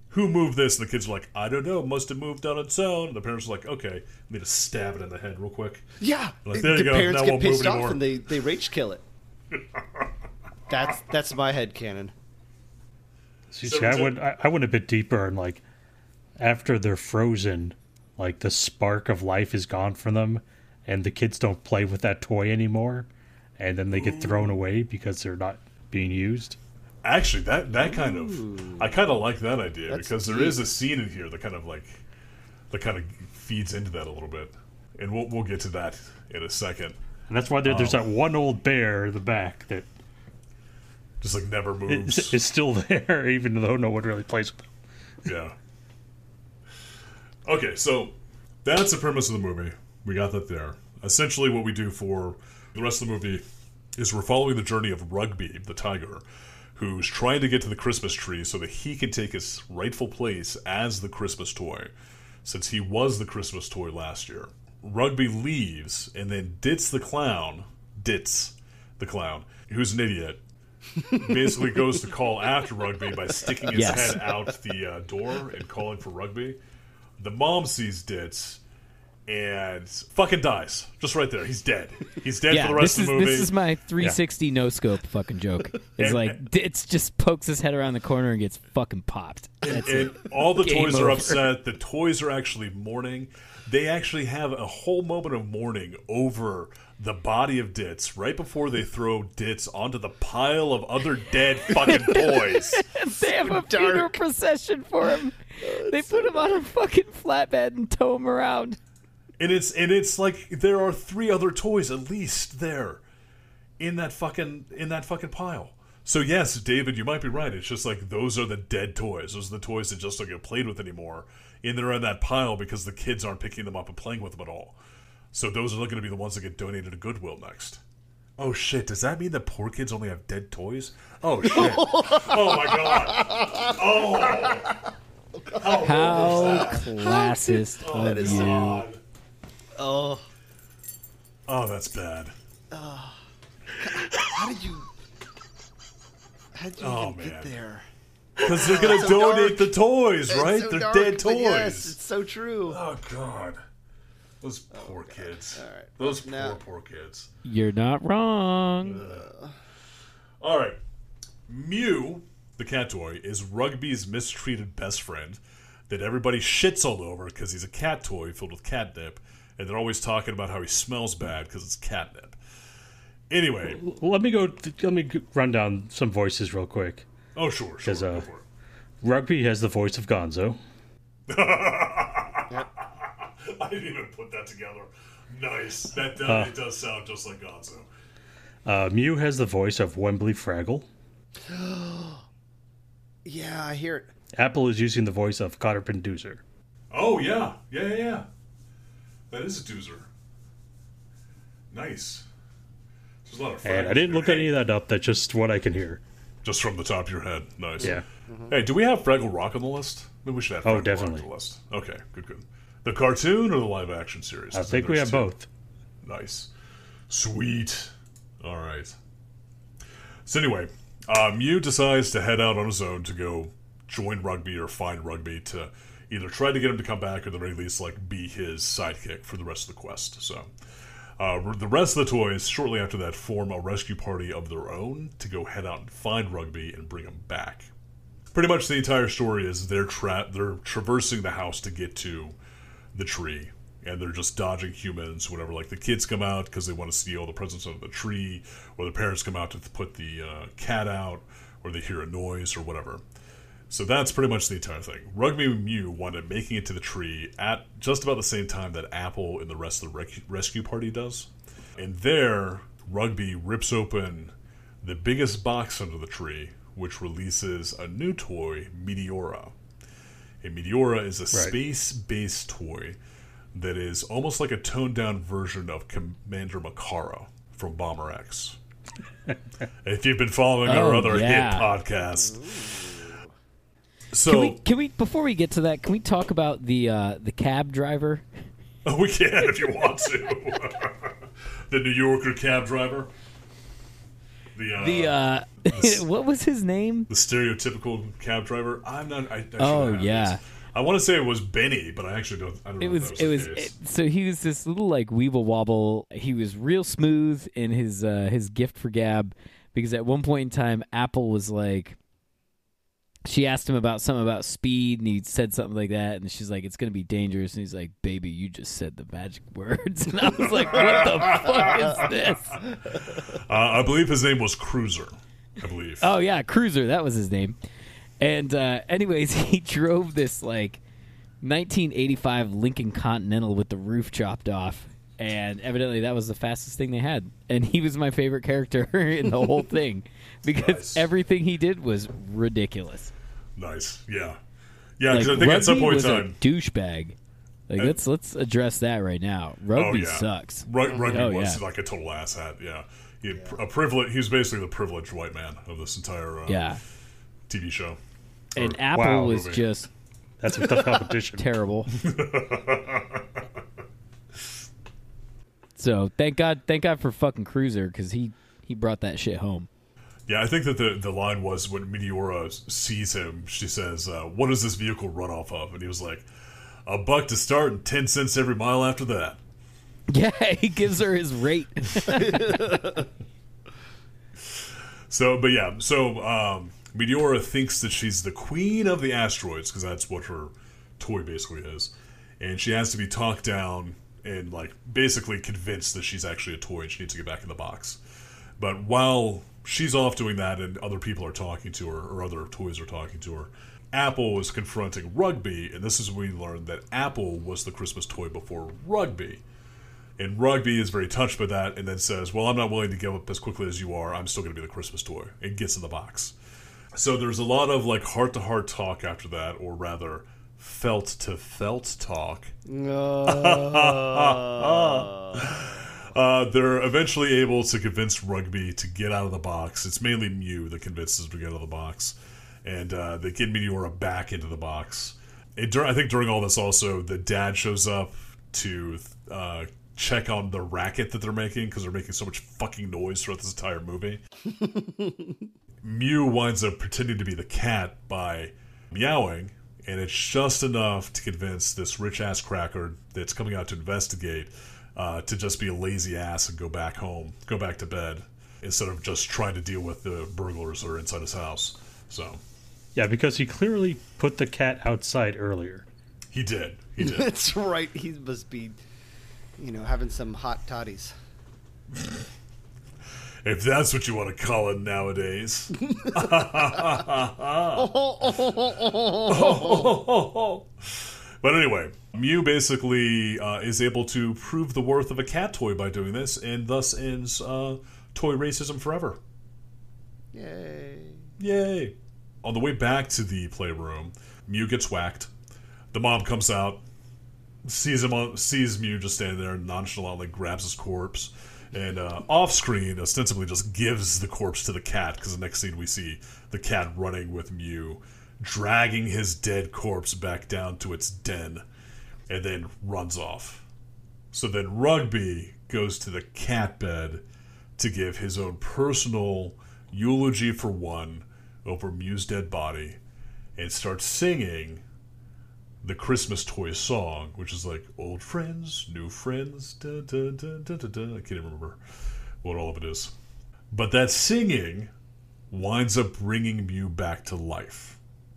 S1: who moved this? And the kids are like, I don't know, must have moved on its own. And the parents are like, okay, I need to stab it in the head real quick.
S3: Yeah.
S1: Like, there you
S3: the
S1: go.
S3: parents
S1: Now
S3: get
S1: won't move
S3: pissed off
S1: anymore.
S3: and they rage kill it. That's my headcanon.
S4: See, I went a bit deeper and like after they're frozen, like the spark of life is gone from them, and the kids don't play with that toy anymore, and then they get thrown away because they're not being used.
S1: Actually, that kind of, I kind of like that idea.
S3: That's
S1: because there
S3: deep.
S1: is a scene in here that kind of feeds into that a little bit, and we'll get to that in a second.
S4: And that's why there's that one old bear in the back that
S1: Just like never moves.
S4: is still there, even though no one really plays with them.
S1: Yeah. Okay, so that's the premise of the movie. We got that there. Essentially, what we do for the rest of the movie is we're following the journey of Rugby, the tiger, who's trying to get to the Christmas tree so that he can take his rightful place as the Christmas toy, since he was the Christmas toy last year. Rugby leaves, and then Ditz the clown, who's an idiot, basically goes to call after Rugby by sticking his
S2: Yes.
S1: head out the door and calling for Rugby. The mom sees Ditz and fucking dies. Just right there. He's dead. He's dead for the rest of the movie.
S2: This is my 360 no scope fucking joke. It's like it just pokes his head around the corner and gets fucking popped. That's
S1: and
S2: it.
S1: all the
S2: Game
S1: toys are
S2: over.
S1: upset. The toys are actually mourning. They actually have a whole moment of mourning over the body of Ditz right before they throw Ditz onto the pile of other dead fucking toys.
S2: They have a funeral procession for him. They put him on a fucking flatbed and tow him around.
S1: And it's like there are 3 other toys at least there in that fucking pile. So yes, David, you might be right. It's just like those are the dead toys. Those are the toys that just don't get played with anymore. And they're in that pile because the kids aren't picking them up and playing with them at all. So those are going to be the ones that get donated to Goodwill next. Oh shit, does that mean that poor kids only have dead toys? Oh shit. Oh my god. Oh.
S2: How classist of
S3: is
S2: you.
S1: God.
S3: Oh,
S1: Oh, that's bad.
S3: how did you
S1: Oh,
S3: even
S1: man.
S3: get there?
S1: Because they're going to donate the toys, right?
S3: It's so
S1: They're
S3: dark,
S1: dead
S3: but
S1: toys.
S3: yes, it's so true.
S1: Oh god, those poor kids.
S3: All right.
S1: Those
S3: Now-
S1: poor kids.
S2: You're not wrong.
S1: All right, Mew, the cat toy, is Rugby's mistreated best friend that everybody shits all over because he's a cat toy filled with catnip, and they're always talking about how he smells bad because it's catnip. Anyway,
S4: Let me run down some voices real quick.
S1: oh sure, go for it.
S4: Rugby has the voice of Gonzo.
S1: I didn't even put that together. Nice. That it does sound just like Gonzo.
S4: Mew has the voice of Wembley Fraggle.
S3: Yeah, I hear it.
S4: Apple is using the voice of Cotter Doozer.
S1: Oh yeah. That is a doozer. Nice. There's a lot of
S4: And I
S1: Fraggles
S4: didn't
S1: here.
S4: look any of that up. That's just what I can hear.
S1: Just from the top of your head. Nice.
S4: Yeah.
S1: Hey, do we have Fraggle Rock on the list? Maybe we should have Fraggle Rock
S4: definitely.
S1: on the list. Okay, good. The cartoon or the live action series?
S4: I think we
S1: there's
S4: have
S1: two.
S4: both.
S1: Nice. Sweet. All right. So anyway, Mew decides to head out on his own to go join Rugby or find Rugby to either try to get him to come back or at the very least like be his sidekick for the rest of the quest. So the rest of the toys, shortly after that, form a rescue party of their own to go head out and find Rugby and bring him back. Pretty much the entire story is they're traversing the house to get to the tree, and they're just dodging humans, whatever. Like the kids come out because they want to see all the presents under the tree, or the parents come out to put the cat out, or they hear a noise or whatever. So that's pretty much the entire thing. Rugby and Mew wind up making it to the tree at just about the same time that Apple and the rest of the rescue party does. And there, Rugby rips open the biggest box under the tree, which releases a new toy, Meteora. And Meteora is a space-based toy that is almost like a toned-down version of Commander Makara from Bomber X. If you've been following our other hit podcast. So
S2: Can we before we get to that, can we talk about the cab driver?
S1: we can if you want to. The New Yorker cab driver.
S2: What was his name?
S1: The stereotypical cab driver. I want to say it was Benny, but I actually don't. I don't know.
S2: So he was this little like weeble wobble. He was real smooth in his gift for gab, because at one point in time, Apple was like, she asked him about something about speed, and he said something like that, and she's like, "It's going to be dangerous," and he's like, "Baby, you just said the magic words," and I was like, "What the fuck is this?"
S1: I believe his name was Cruiser. I believe.
S2: Oh yeah, Cruiser. That was his name. And anyways, he drove this like 1985 Lincoln Continental with the roof chopped off, and evidently that was the fastest thing they had. And he was my favorite character in the whole thing, because everything he did was ridiculous.
S1: Nice, yeah. Because I think at some point in time,
S2: a douchebag. Like let's address that right now. Rugby sucks.
S1: Rugby was like a total asshat. Yeah, he was basically the privileged white man of this entire TV show.
S2: And Apple was
S1: movie.
S2: just
S4: that's a tough competition.
S2: Terrible. So thank God for fucking Cruiser, because he brought that shit home.
S1: Yeah, I think that the line was when Meteora sees him, she says, "What does this vehicle run off of?" And he was like, $1 to start and 10 cents every mile after that.
S2: Yeah, he gives her his rate.
S1: So Meteora thinks that she's the queen of the asteroids, because that's what her toy basically is. And she has to be talked down and like basically convinced that she's actually a toy and she needs to get back in the box. But while she's off doing that and other people are talking to her, or other toys are talking to her, Apple is confronting Rugby, and this is when we learn that Apple was the Christmas toy before Rugby. And Rugby is very touched by that and then says, "Well, I'm not willing to give up as quickly as you are. I'm still going to be the Christmas toy," and gets in the box. So there's a lot of like heart-to-heart talk after that, or rather felt-to-felt talk. They're eventually able to convince Rugby to get out of the box. It's mainly Mew that convinces him to get out of the box. And they get Meteora back into the box. I think during all this also, the dad shows up to check on the racket that they're making, because they're making so much fucking noise throughout this entire movie. Mew winds up pretending to be the cat by meowing, and it's just enough to convince this rich-ass cracker that's coming out to investigate to just be a lazy ass and go back home, go back to bed, instead of just trying to deal with the burglars that are inside his house. So,
S4: yeah, because he clearly put the cat outside earlier.
S1: He did.
S3: That's right. He must be, having some hot toddies.
S1: If that's what you want to call it nowadays. But anyway, Mew basically is able to prove the worth of a cat toy by doing this, and thus ends toy racism forever. Yay. On the way back to the playroom, Mew gets whacked. The mom comes out, sees Mew just standing there and nonchalantly grabs his corpse, and off-screen ostensibly just gives the corpse to the cat, because the next scene we see the cat running with Mew, dragging his dead corpse back down to its den, and then runs off. So then Rugby goes to the cat bed to give his own personal eulogy for one over Mew's dead body, and starts singing the Christmas toy song, which is like old friends, new friends, da, da, da, da, da, da. I can't even remember what all of it is. But that singing winds up bringing Mew back to life.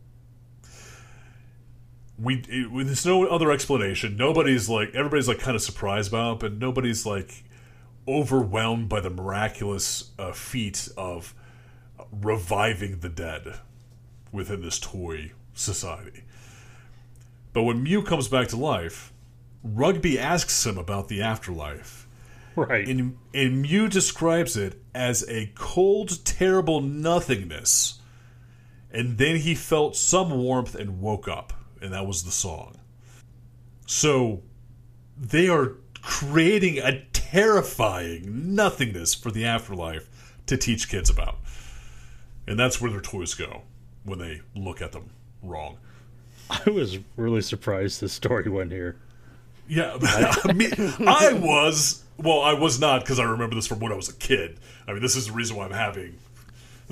S1: There's no other explanation. Everybody's like kind of surprised about it, but nobody's like overwhelmed by the miraculous feat of reviving the dead within this toy society. But when Mew comes back to life, Rugby asks him about the afterlife.
S4: Right.
S1: And Mew describes it as a cold, terrible nothingness. And then he felt some warmth and woke up. And that was the song. So they are creating a terrifying nothingness for the afterlife to teach kids about. And that's where their toys go when they look at them wrong.
S4: I was really surprised the story went here.
S1: Yeah, I was. Well, I was not, because I remember this from when I was a kid. I mean, this is the reason why I'm having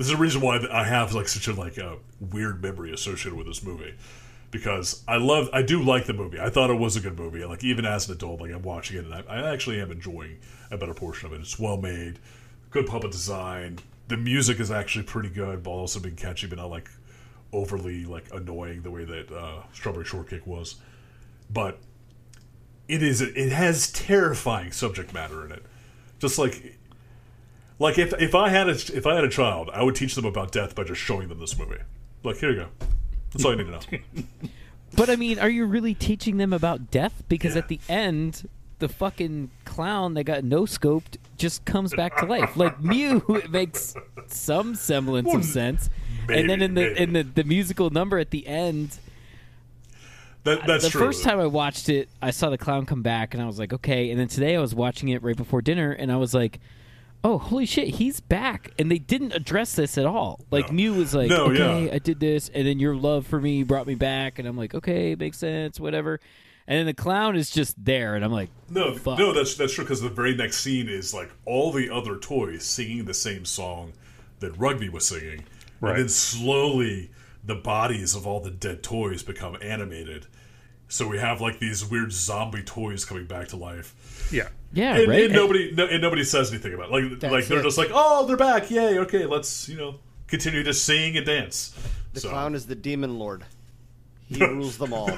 S1: This is the reason why I have like such a weird memory associated with this movie, because I do like the movie. I thought it was a good movie. Like even as an adult, like I'm watching it and I actually am enjoying a better portion of it. It's well made, good puppet design. The music is actually pretty good, but also being catchy, but not like overly like annoying the way that Strawberry Shortcake was. But it has terrifying subject matter in it. Just like if I had a child, I would teach them about death by just showing them this movie. Like, here you go. That's all you need to know.
S2: But I mean, are you really teaching them about death? Because at the end, the fucking clown that got no-scoped just comes back to life. Like Mew, it makes some semblance of sense.
S1: Maybe,
S2: and then in the musical number at the end,
S1: that's
S2: the
S1: true.
S2: first time I watched it, I saw the clown come back, and I was like, okay. And then today I was watching it right before dinner, and I was like, oh, holy shit, he's back. And they didn't address this at all. Like, Mew was like, I did this, and then your love for me brought me back, and I'm like, okay, makes sense, whatever. And then the clown is just there, and I'm like, fuck.
S1: No, that's true, because the very next scene is like all the other toys singing the same song that Rugby was singing. Right. And then slowly the bodies of all the dead toys become animated. So we have like these weird zombie toys coming back to life.
S4: Yeah.
S2: Yeah,
S1: and,
S2: right.
S1: And nobody says anything about it. Like they're just like, oh, they're back, yay, okay, let's continue to sing and dance.
S3: The clown is the demon lord. He rules them all.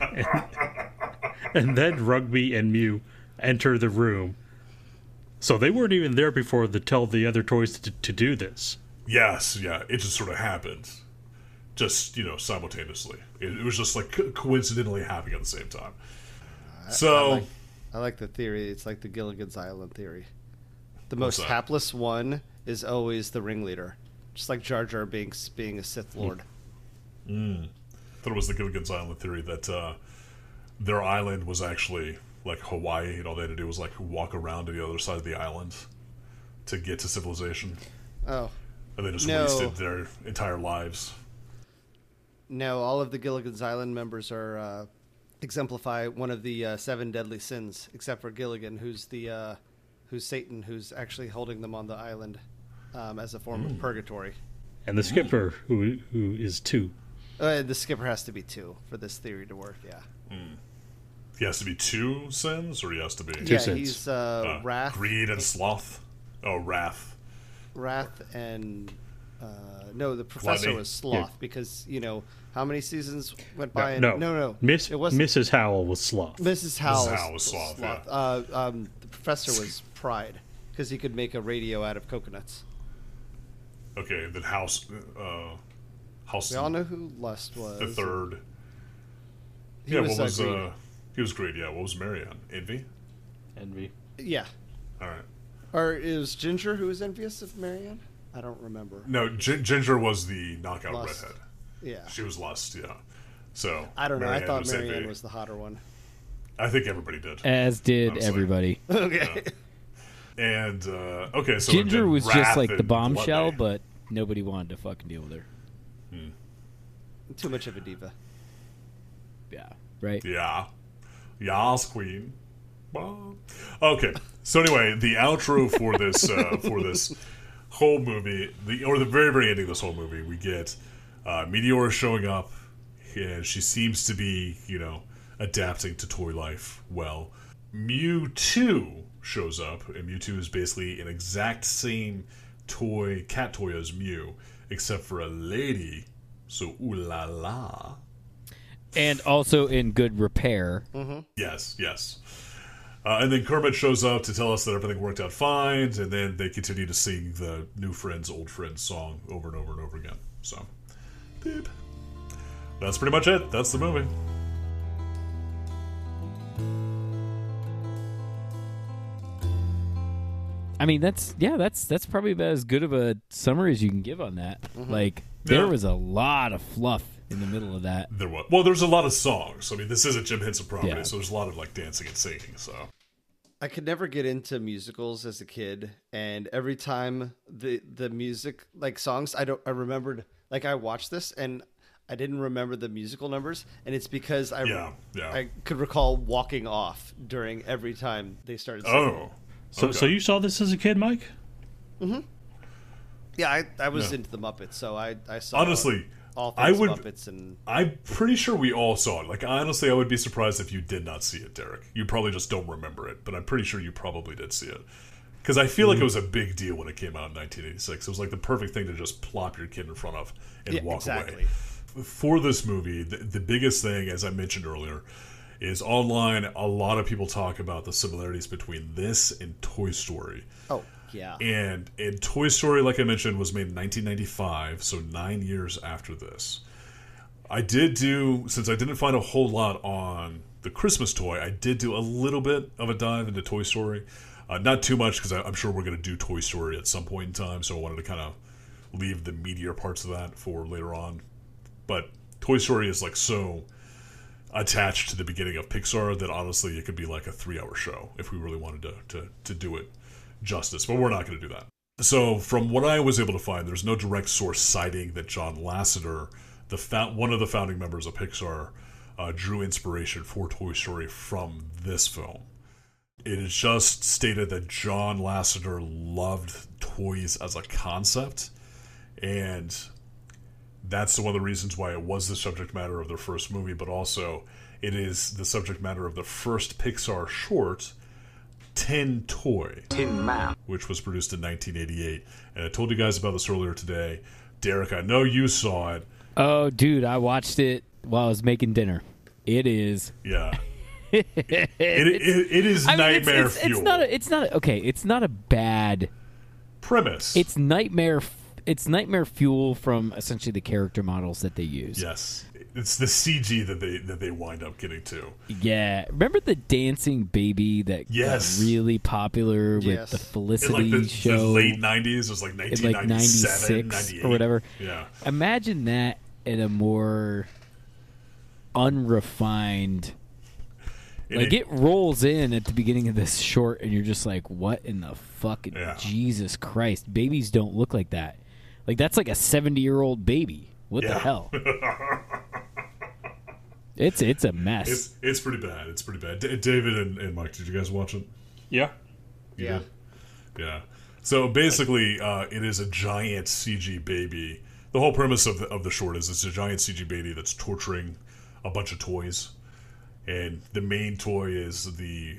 S4: And then Rugby and Mew enter the room. So they weren't even there before to tell the other toys to do this.
S1: Yes, yeah, it just sort of happened. Just, simultaneously. It was just like coincidentally happening at the same time. So
S3: I like the theory. It's like the Gilligan's Island theory. The most hapless one is always the ringleader. Just like Jar Jar Binks being a Sith Lord.
S1: I thought it was the Gilligan's Island theory that their island was actually like Hawaii, and all they had to do was like walk around to the other side of the island to get to civilization.
S3: Oh.
S1: And they just wasted their entire lives.
S3: No, all of the Gilligan's Island members are exemplify one of the 7 deadly sins, except for Gilligan, who's Satan, who's actually holding them on the island as a form of purgatory.
S4: And the skipper, who is 2.
S3: The skipper has to be 2 for this theory to work. Yeah.
S1: He has to be 2 sins, or he has to be
S4: 2 sins.
S3: He's wrath,
S1: greed, and sloth. Oh, wrath.
S3: Wrath and no, the professor was sloth because how many seasons went by?
S4: No.
S3: It wasn't.
S4: Mrs. Howell was sloth.
S3: Mrs. Howell
S1: was sloth. Yeah.
S3: The professor was pride because he could make a radio out of coconuts.
S1: Okay, then House.
S3: We all know who Lust was.
S1: The third. He was great. Yeah, what was Marianne? Envy.
S3: Yeah.
S1: All right.
S3: Or it was Ginger who was envious of Marianne? I don't remember.
S1: No, Ginger was the knockout
S3: Lust.
S1: redhead.
S3: Yeah.
S1: She was Lust, yeah. So
S3: I don't know. I thought Marianne
S1: envy.
S3: was the hotter one.
S1: I think everybody did.
S2: As did
S1: honestly.
S2: Everybody.
S3: Okay.
S1: Yeah. And, okay, so...
S2: Ginger was just like the
S1: Gluttony.
S2: bombshell, but nobody wanted to fucking deal with her.
S3: Too much of a diva.
S2: Yeah, right?
S1: Yeah. Yas, queen. Well, okay. So anyway, the outro for this whole movie, the very, very ending of this whole movie, we get Meteora showing up, and she seems to be, adapting to toy life well. Mewtwo shows up, and Mewtwo is basically an exact same cat toy as Mew, except for a lady. So, ooh la la.
S2: And also in good repair.
S3: Mm-hmm.
S1: Yes. And then Kermit shows up to tell us that everything worked out fine, and then they continue to sing the New Friends, Old Friends song over and over and over again. So, beep. That's pretty much it. That's the movie.
S2: I mean, that's probably about as good of a summary as you can give on that. Mm-hmm. Like, there was a lot of fluff in the middle of that.
S1: There was. Well, there's a lot of songs. I mean, this is a Jim Henson property,
S2: Yeah.
S1: so there's a lot of like dancing and singing. So
S3: I could never get into musicals as a kid, and every time the music, like songs, I remembered, like I watched this and I didn't remember the musical numbers, and it's because I could recall walking off during every time they started singing.
S1: So
S4: you saw this as a kid, Mike?
S3: Mm-hmm. Yeah, I was into the Muppets, so I saw
S1: honestly
S3: all things Muppets, and
S1: I'm pretty sure we all saw it. Like honestly, I would be surprised if you did not see it, Derek. You probably just don't remember it, but I'm pretty sure you probably did see it. Because I feel like it was a big deal when it came out in 1986. It was like the perfect thing to just plop your kid in front of and walk away. For this movie, the biggest thing, as I mentioned earlier, is online. A lot of people talk about the similarities between this and Toy Story.
S3: Oh, yeah.
S1: And Toy Story, like I mentioned, was made in 1995, so 9 years after this. I did do, since I didn't find a whole lot on the Christmas toy, I did do a little bit of a dive into Toy Story. Not too much, because I'm sure we're going to do Toy Story at some point in time, so I wanted to kind of leave the meatier parts of that for later on. But Toy Story is like so attached to the beginning of Pixar that honestly it could be like a 3-hour show if we really wanted to do it justice, but we're not going to do that. So from what I was able to find, there's no direct source citing that John Lasseter, one of the founding members of Pixar, drew inspiration for Toy Story from this film. It is just stated that John Lasseter loved toys as a concept, and that's one of the reasons why it was the subject matter of their first movie, but also it is the subject matter of the first Pixar short, Tin Toy,
S5: Tin Man,
S1: which was produced in 1988. And I told you guys about this earlier today. Derek, I know you saw it.
S2: Oh, dude, I watched it while I was making dinner. It is...
S1: Yeah. it is nightmare fuel.
S2: It's not a bad
S1: premise.
S2: It's nightmare fuel from essentially the character models that they use.
S1: Yes. It's the CG that they wind up getting to.
S2: Yeah. Remember the dancing baby that got really popular with the Felicity show?
S1: The late 90s. It was like 1997, 98.
S2: Or whatever.
S1: Yeah.
S2: Imagine that in a more unrefined... Like, it rolls in at the beginning of this short, and you're just like, what in the fucking Jesus Christ? Babies don't look like that. Like, that's like a 70-year-old baby. What the hell? It's a mess.
S1: It's pretty bad. It's pretty bad. David and Mike, did you guys watch it?
S4: Yeah.
S1: You did? Yeah. So, basically, it is a giant CG baby. The whole premise of the short is it's a giant CG baby that's torturing a bunch of toys. And the main toy is the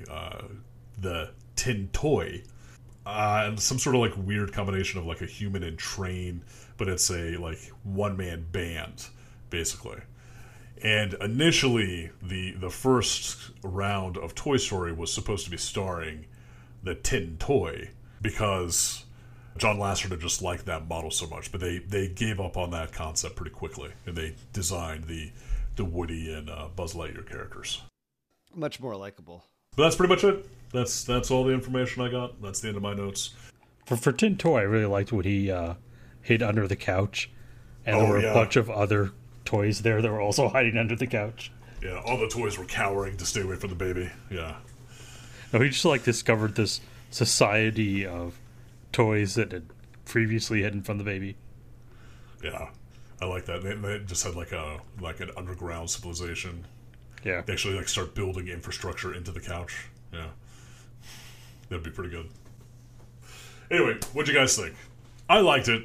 S1: Tin Toy, and some sort of like weird combination of like a human and train, but it's a like one-man band basically. And initially, the first round of Toy Story was supposed to be starring the Tin Toy because John Lasseter just liked that model so much, but they gave up on that concept pretty quickly, and they designed the Woody and Buzz Lightyear characters.
S3: Much more likable.
S1: But that's pretty much it. That's all the information I got. That's the end of my notes.
S4: For Tin Toy, I really liked what he hid under the couch, and there were a bunch of other toys there that were also hiding under the couch.
S1: Yeah, all the toys were cowering to stay away from the baby. Yeah.
S4: No, he just like discovered this society of toys that had previously hidden from the baby.
S1: Yeah. I like that. They just had like an underground civilization.
S4: Yeah.
S1: They actually like start building infrastructure into the couch. Yeah. That'd be pretty good. Anyway, what'd you guys think? I liked it.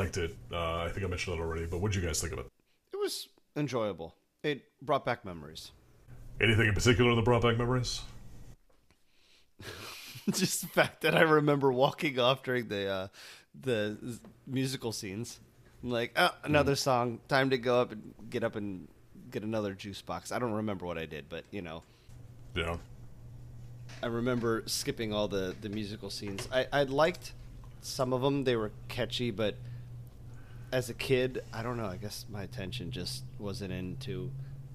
S1: I think I mentioned that already, but what'd you guys think of it?
S3: It was enjoyable. It brought back memories.
S1: Anything in particular that brought back memories?
S3: Just the fact that I remember walking off during the musical scenes. I'm like, oh, another song. Time to go up and get another juice box. I don't remember what I did, but, you know.
S1: Yeah.
S3: I remember skipping all the musical scenes. I liked some of them. They were catchy, but as a kid, I don't know. I guess my attention just wasn't into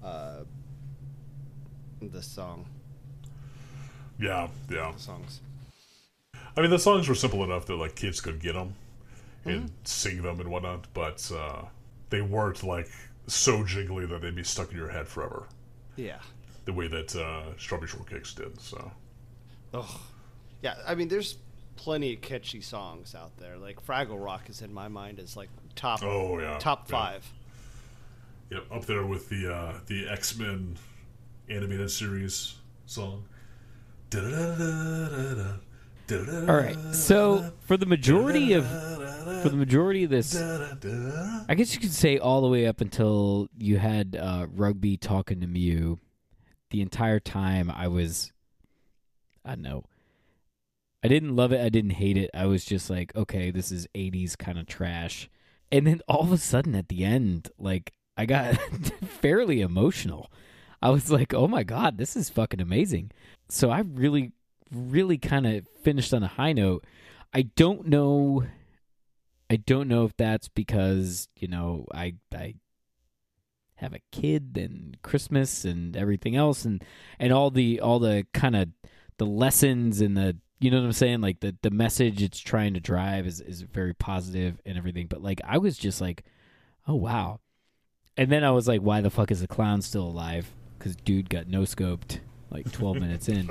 S3: the song.
S1: Yeah.
S3: The songs.
S1: I mean, the songs were simple enough that like kids could get them and sing them and whatnot, but they weren't like so jingly that they'd be stuck in your head forever.
S3: Yeah.
S1: The way that Strawberry Shortcakes did. So.
S3: Oh. Yeah, I mean, there's plenty of catchy songs out there. Like Fraggle Rock is in my mind as like top 5.
S1: Yep, up there with the X-Men animated series song.
S2: All right, so for the majority of for the majority of this, I guess you could say all the way up until you had Rugby talking to Mew, the entire time I don't know. I didn't love it. I didn't hate it. I was just like, okay, this is 80s kind of trash. And then all of a sudden at the end, like, I got fairly emotional. I was like, oh my God, this is fucking amazing. So I really, really kind of finished on a high note. I don't know if that's because, you know, I have a kid and Christmas and everything else and all the kind of the lessons and the, you know what I'm saying? Like the message it's trying to drive is very positive and everything. But like, I was just like, oh wow. And then I was like, why the fuck is the clown still alive? Because dude got no-scoped like 12 minutes in.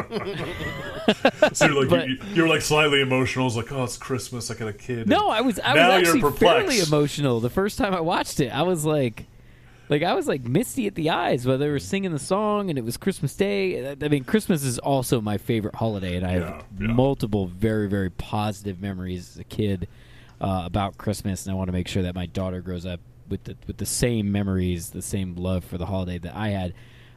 S1: So you're like, you're like slightly emotional. It's like, oh, it's Christmas. I got a kid.
S2: No, I was actually fairly emotional the first time I watched it. I was like I was like misty at the eyes while they were singing the song, and it was Christmas Day. I mean, Christmas is also my favorite holiday, and I have multiple very, very positive memories as a kid about Christmas, and I want to make sure that my daughter grows up with the same memories, the same love for the holiday that I had.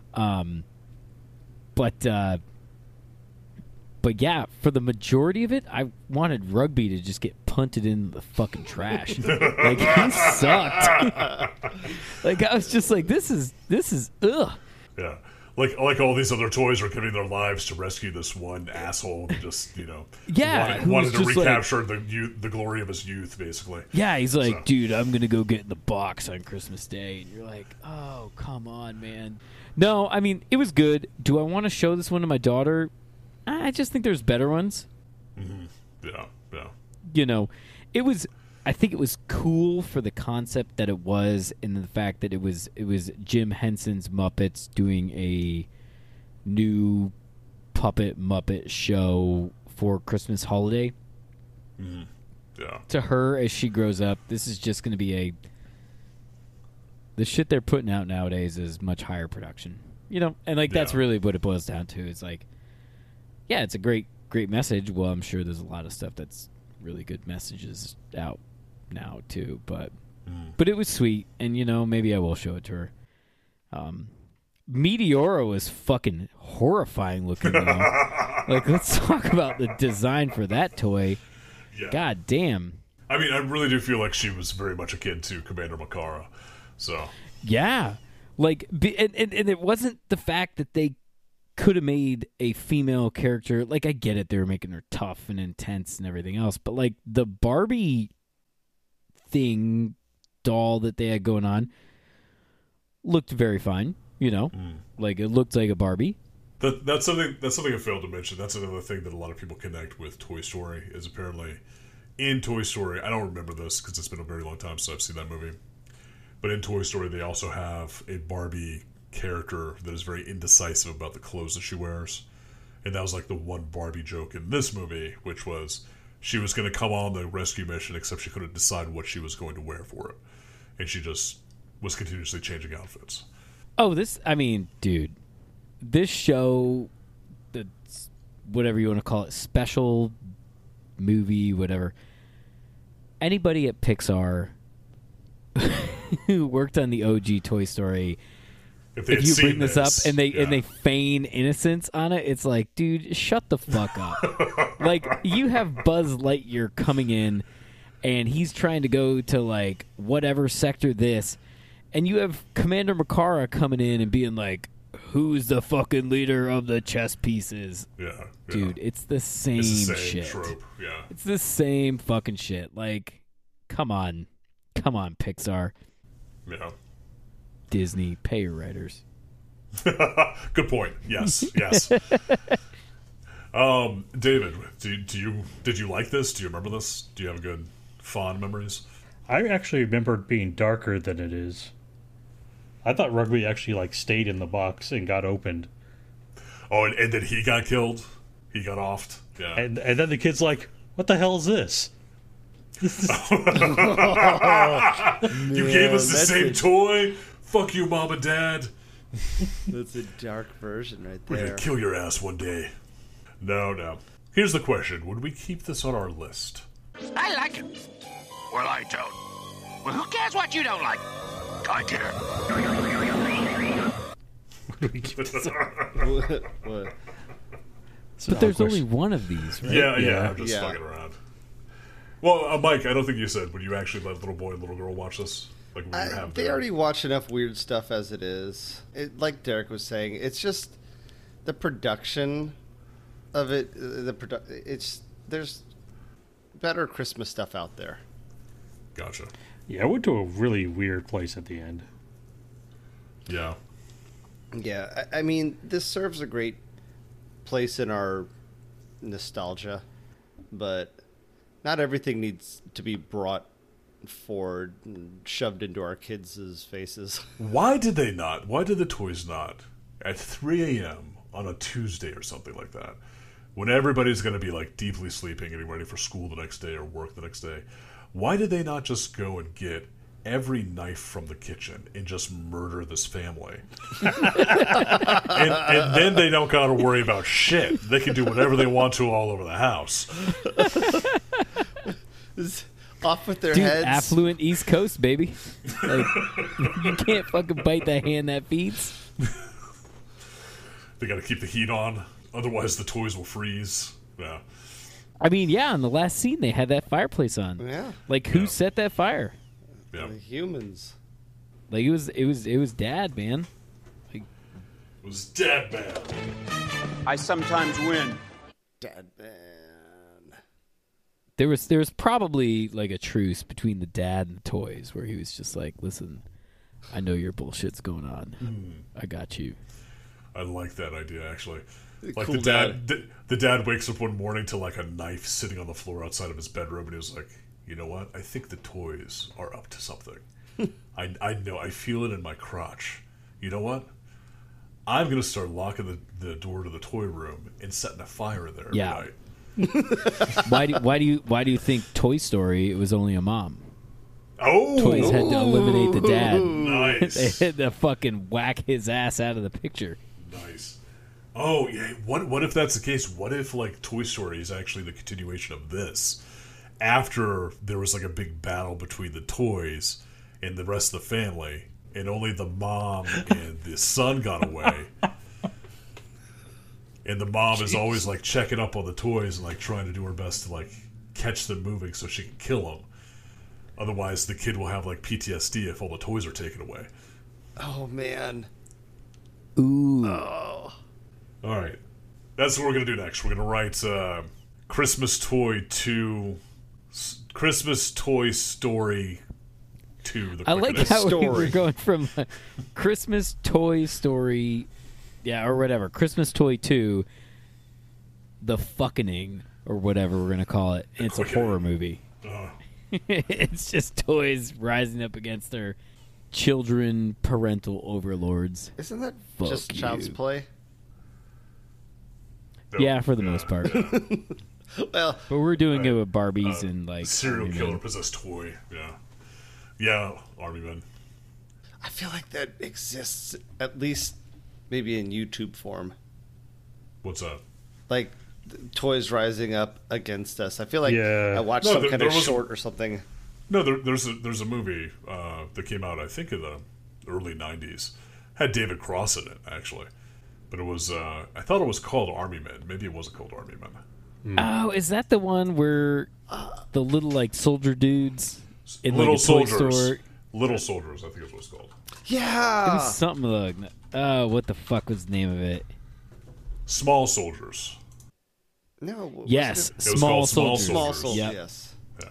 S2: But yeah, for the majority of it, I wanted Rugby to just get punted in the fucking trash. Like, he sucked. Like, I was just like, this is ugh.
S1: Yeah. Like all these other toys are giving their lives to rescue this one asshole who just, you know, wanted to recapture the glory of his youth, basically.
S2: Yeah, he's like, dude, I'm going to go get in the box on Christmas Day. And you're like, oh, come on, man. No, I mean, it was good. Do I want to show this one to my daughter? I just think there's better ones.
S1: Mm-hmm. Yeah.
S2: You know, I think it was cool for the concept that it was, and the fact that it was Jim Henson's Muppets doing a new puppet Muppet show for Christmas holiday.
S1: Mm-hmm. Yeah.
S2: To her, as she grows up, this is just going to be the shit they're putting out nowadays is much higher production. You know, and like that's really what it boils down to. It's like, yeah, it's a great message. Well, I'm sure there's a lot of stuff that's really good messages out now too, but it was sweet, and you know, maybe I will show it to her. Meteora is fucking horrifying looking though. Like, let's talk about the design for that toy.
S1: Yeah.
S2: God damn.
S1: I mean, I really do feel like she was very much akin to Commander Makara. So
S2: yeah, like, and it wasn't the fact that they could have made a female character. Like, I get it, they were making her tough and intense and everything else, but like the Barbie doll that they had going on looked very fine, you know. Like, it looked like a Barbie.
S1: That's something I failed to mention. That's another thing that a lot of people connect with Toy Story, is apparently in Toy Story, I don't remember this because it's been a very long time since I've seen that movie, but in Toy Story they also have a Barbie character that is very indecisive about the clothes that she wears, and that was like the one Barbie joke in this movie, which was she was going to come on the rescue mission, except she couldn't decide what she was going to wear for it, and she just was continuously changing outfits.
S2: Oh, dude, this show, that's whatever you want to call it, special movie, whatever, anybody at Pixar who worked on the OG Toy Story, if you bring this up and they feign innocence on it, it's like, dude, shut the fuck up. Like, you have Buzz Lightyear coming in, and he's trying to go to, like, whatever sector this, and you have Commander Makara coming in and being like, who's the fucking leader of the chess pieces?
S1: Yeah.
S2: Dude, it's the same shit.
S1: Trope. Yeah.
S2: It's the same fucking shit. Like, come on, Pixar.
S1: Yeah.
S2: Disney, pay your writers.
S1: Good point. Yes. David, did you like this? Do you remember this? Do you have good fond memories?
S4: I actually remember it being darker than it is. I thought Rugby actually like stayed in the box and got opened.
S1: Oh, and then he got killed. He got offed. Yeah.
S4: And then the kid's like, "What the hell is this?"
S1: You gave us the same toy. Fuck you, Mom and Dad.
S3: That's a dark version right there.
S1: We're gonna kill your ass one day. No. Here's the question: would we keep this on our list?
S5: I like it. Well, I don't. Well, who cares what you don't like? I care.
S3: What?
S2: But there's only one of these, right?
S1: Yeah, I'm just fucking around. Well, Mike, I don't think you said, would you actually let little boy and little girl watch this? Like, what you have
S3: They
S1: there?
S3: already watch enough weird stuff as it is. Like Derek was saying, it's just the production of it. There's better Christmas stuff out there.
S1: Gotcha.
S4: Yeah, I went to a really weird place at the end.
S1: Yeah.
S3: Yeah, I mean, this serves a great place in our nostalgia, but not everything needs to be brought forward and shoved into our kids' faces.
S1: Why did they not? Why did the toys not? At 3 a.m. on a Tuesday or something like that, when everybody's going to be like deeply sleeping, getting ready for school the next day or work the next day, why did they not just go and get every knife from the kitchen and just murder this family? and then they don't got to worry about shit. They can do whatever they want to all over the house.
S3: Off with their
S2: Dude,
S3: heads.
S2: affluent East Coast, baby. Like, you can't fucking bite the hand that feeds.
S1: They got to keep the heat on, otherwise the toys will freeze. Yeah.
S2: I mean, yeah, in the last scene they had that fireplace on.
S3: Yeah.
S2: Like, who set that fire?
S1: Yeah.
S3: The humans.
S2: Like, it was Dad, man. Like,
S1: It was dead bad.
S5: I sometimes win.
S3: Dad man.
S2: there was probably like a truce between the dad and the toys, where he was just like, "Listen, I know your bullshit's going on. I got you."
S1: I like that idea, actually. Like
S3: Cool
S1: the dad wakes up one morning to like a knife sitting on the floor outside of his bedroom, and he was like, "You know what? I think the toys are up to something. I know. I feel it in my crotch. You know what? I'm gonna start locking the door to the toy room and setting a fire in there every
S2: Yeah.
S1: night."
S2: Why do you think Toy Story it was only a mom?
S1: Oh,
S2: Toys had to eliminate the dad.
S1: nice.
S2: They had to fucking whack his ass out of the picture.
S1: Nice. Oh yeah. What if that's the case? What if like Toy Story is actually the continuation of this? After there was like a big battle between the toys and the rest of the family, and only the mom and the son got away. And the mom is always like checking up on the toys and like trying to do her best to like catch them moving so she can kill them. Otherwise, the kid will have like PTSD if all the toys are taken away.
S3: Oh man.
S2: Ooh.
S3: Oh.
S1: All right, that's what we're gonna do next. We're gonna write Christmas Toy 2, Christmas Toy Story 2.
S2: I like how we're going from Christmas Toy Story, yeah, or whatever, Christmas Toy 2, The Fucking, or whatever we're gonna call it. And it's a horror movie. It's just toys rising up against their children, parental overlords.
S3: Isn't that
S2: Fuck
S3: just
S2: you.
S3: child's play?
S2: Yeah, for the most part.
S3: Well,
S2: But we're doing it with Barbies and like
S1: serial
S2: Army
S1: killer
S2: Men.
S1: possessed toy. Yeah, Army Men.
S3: I feel like that exists at least maybe in YouTube form.
S1: What's up?
S3: Like toys rising up against us. I feel like
S4: Yeah.
S3: I watched
S1: No,
S3: some
S1: there-
S3: kind
S1: there
S3: of
S1: was a-
S3: short or something.
S1: No, there's a movie that came out, I think, in the early '90s. Had David Cross in it, actually, but it was I thought it was called Army Men. Maybe it wasn't called Army Men.
S2: Oh, is that the one where the little like soldier dudes in
S1: Little
S2: like a toy
S1: Soldiers.
S2: store?
S1: Little Soldiers, I think is what it's called.
S2: It
S3: Yeah.
S2: was something like what the fuck was the name of it?
S1: Small Soldiers.
S3: No. wasn't
S2: Yes,
S3: it?
S1: was
S2: Small
S1: called Small
S2: Soldiers.
S3: Small
S1: Soldiers.
S3: Soldiers.
S2: Yep.
S3: Yes.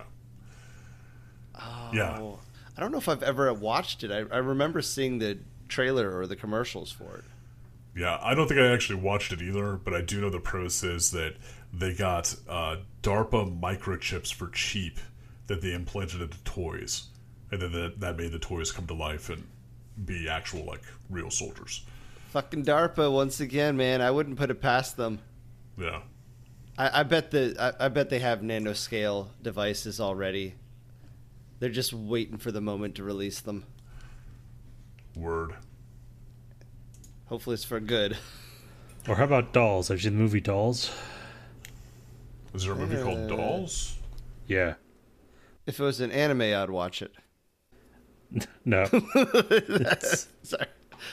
S1: Yeah.
S3: Oh, I don't know if I've ever watched it. I remember seeing the trailer or the commercials for it.
S1: Yeah, I don't think I actually watched it either, but I do know the premise is that they got DARPA microchips for cheap that they implanted into toys, and then that made the toys come to life and be actual, like, real soldiers.
S3: Fucking DARPA once again, man. I wouldn't put it past them.
S1: Yeah.
S3: I bet I bet they have nanoscale devices already. They're just waiting for the moment to release them.
S1: Word.
S3: Hopefully it's for good.
S4: Or how about Dolls? Have you seen the movie Dolls?
S1: Is there a movie called Dolls?
S4: Yeah.
S3: If it was an anime, I'd watch it.
S4: No.
S3: Sorry.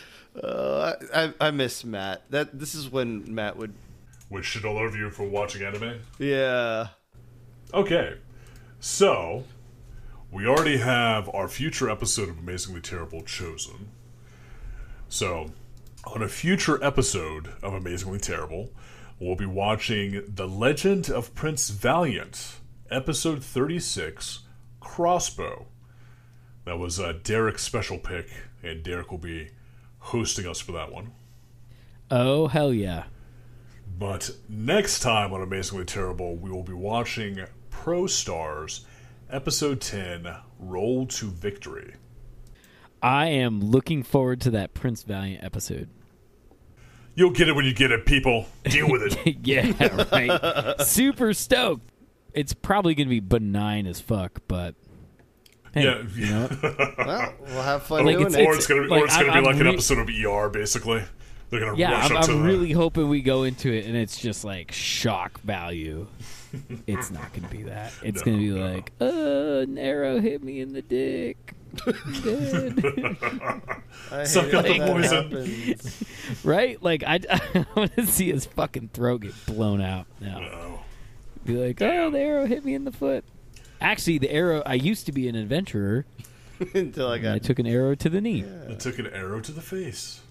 S3: I miss Matt. This is when Matt would...
S1: Which should all of you for watching anime?
S3: Yeah.
S1: Okay. So, we already have our future episode of Amazingly Terrible chosen. So, on a future episode of Amazingly Terrible, we'll be watching The Legend of Prince Valiant, episode 36, Crossbow. That was Derek's special pick, and Derek will be hosting us for that one.
S2: Oh, hell yeah.
S1: But next time on Amazingly Terrible, we will be watching Pro Stars, episode 10, Roll to Victory.
S2: I am looking forward to that Prince Valiant episode.
S1: You'll get it when you get it, people. Deal with it.
S2: Yeah, right. Super stoked. It's probably going to be benign as fuck, but... Hey,
S1: yeah.
S2: You know?
S3: Well, we'll have fun
S2: Like,
S3: doing
S1: Or
S3: it.
S1: it's going to be like an episode of ER, basically. They're going to rush up to
S2: I'm really hoping we go into it and it's just like shock value. It's not going to be that. It's going to be like, an arrow hit me in the dick. I'm dead.
S3: I
S1: Suck
S3: hate
S1: up the
S3: when that
S1: poison.
S3: happens.
S2: Right? Like, I want to see his fucking throat get blown out now.
S1: Oh.
S2: Be like, the arrow hit me in the foot. Actually, the arrow, I used to be an adventurer.
S3: Until I
S2: And
S3: got...
S2: I took an arrow to the knee.
S1: I took an arrow to the face.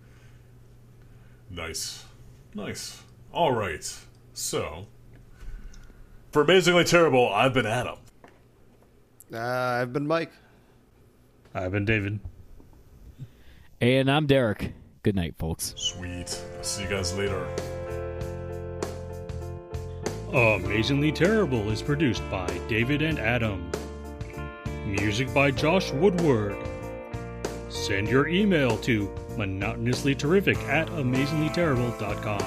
S1: Nice. Nice. All right. So, for Amazingly Terrible, I've been Adam.
S3: I've been Mike.
S4: I've been David.
S2: And I'm Derek. Good night, folks.
S1: Sweet. See you guys later.
S4: Amazingly Terrible is produced by David and Adam. Music by Josh Woodward. Send your email to monotonouslyterrific@amazinglyterrible.com.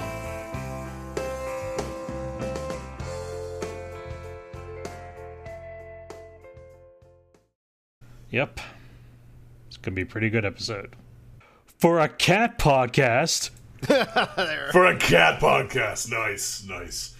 S4: Yep. It's going to be a pretty good episode. For a cat podcast.
S1: For a cat podcast. Nice. Nice.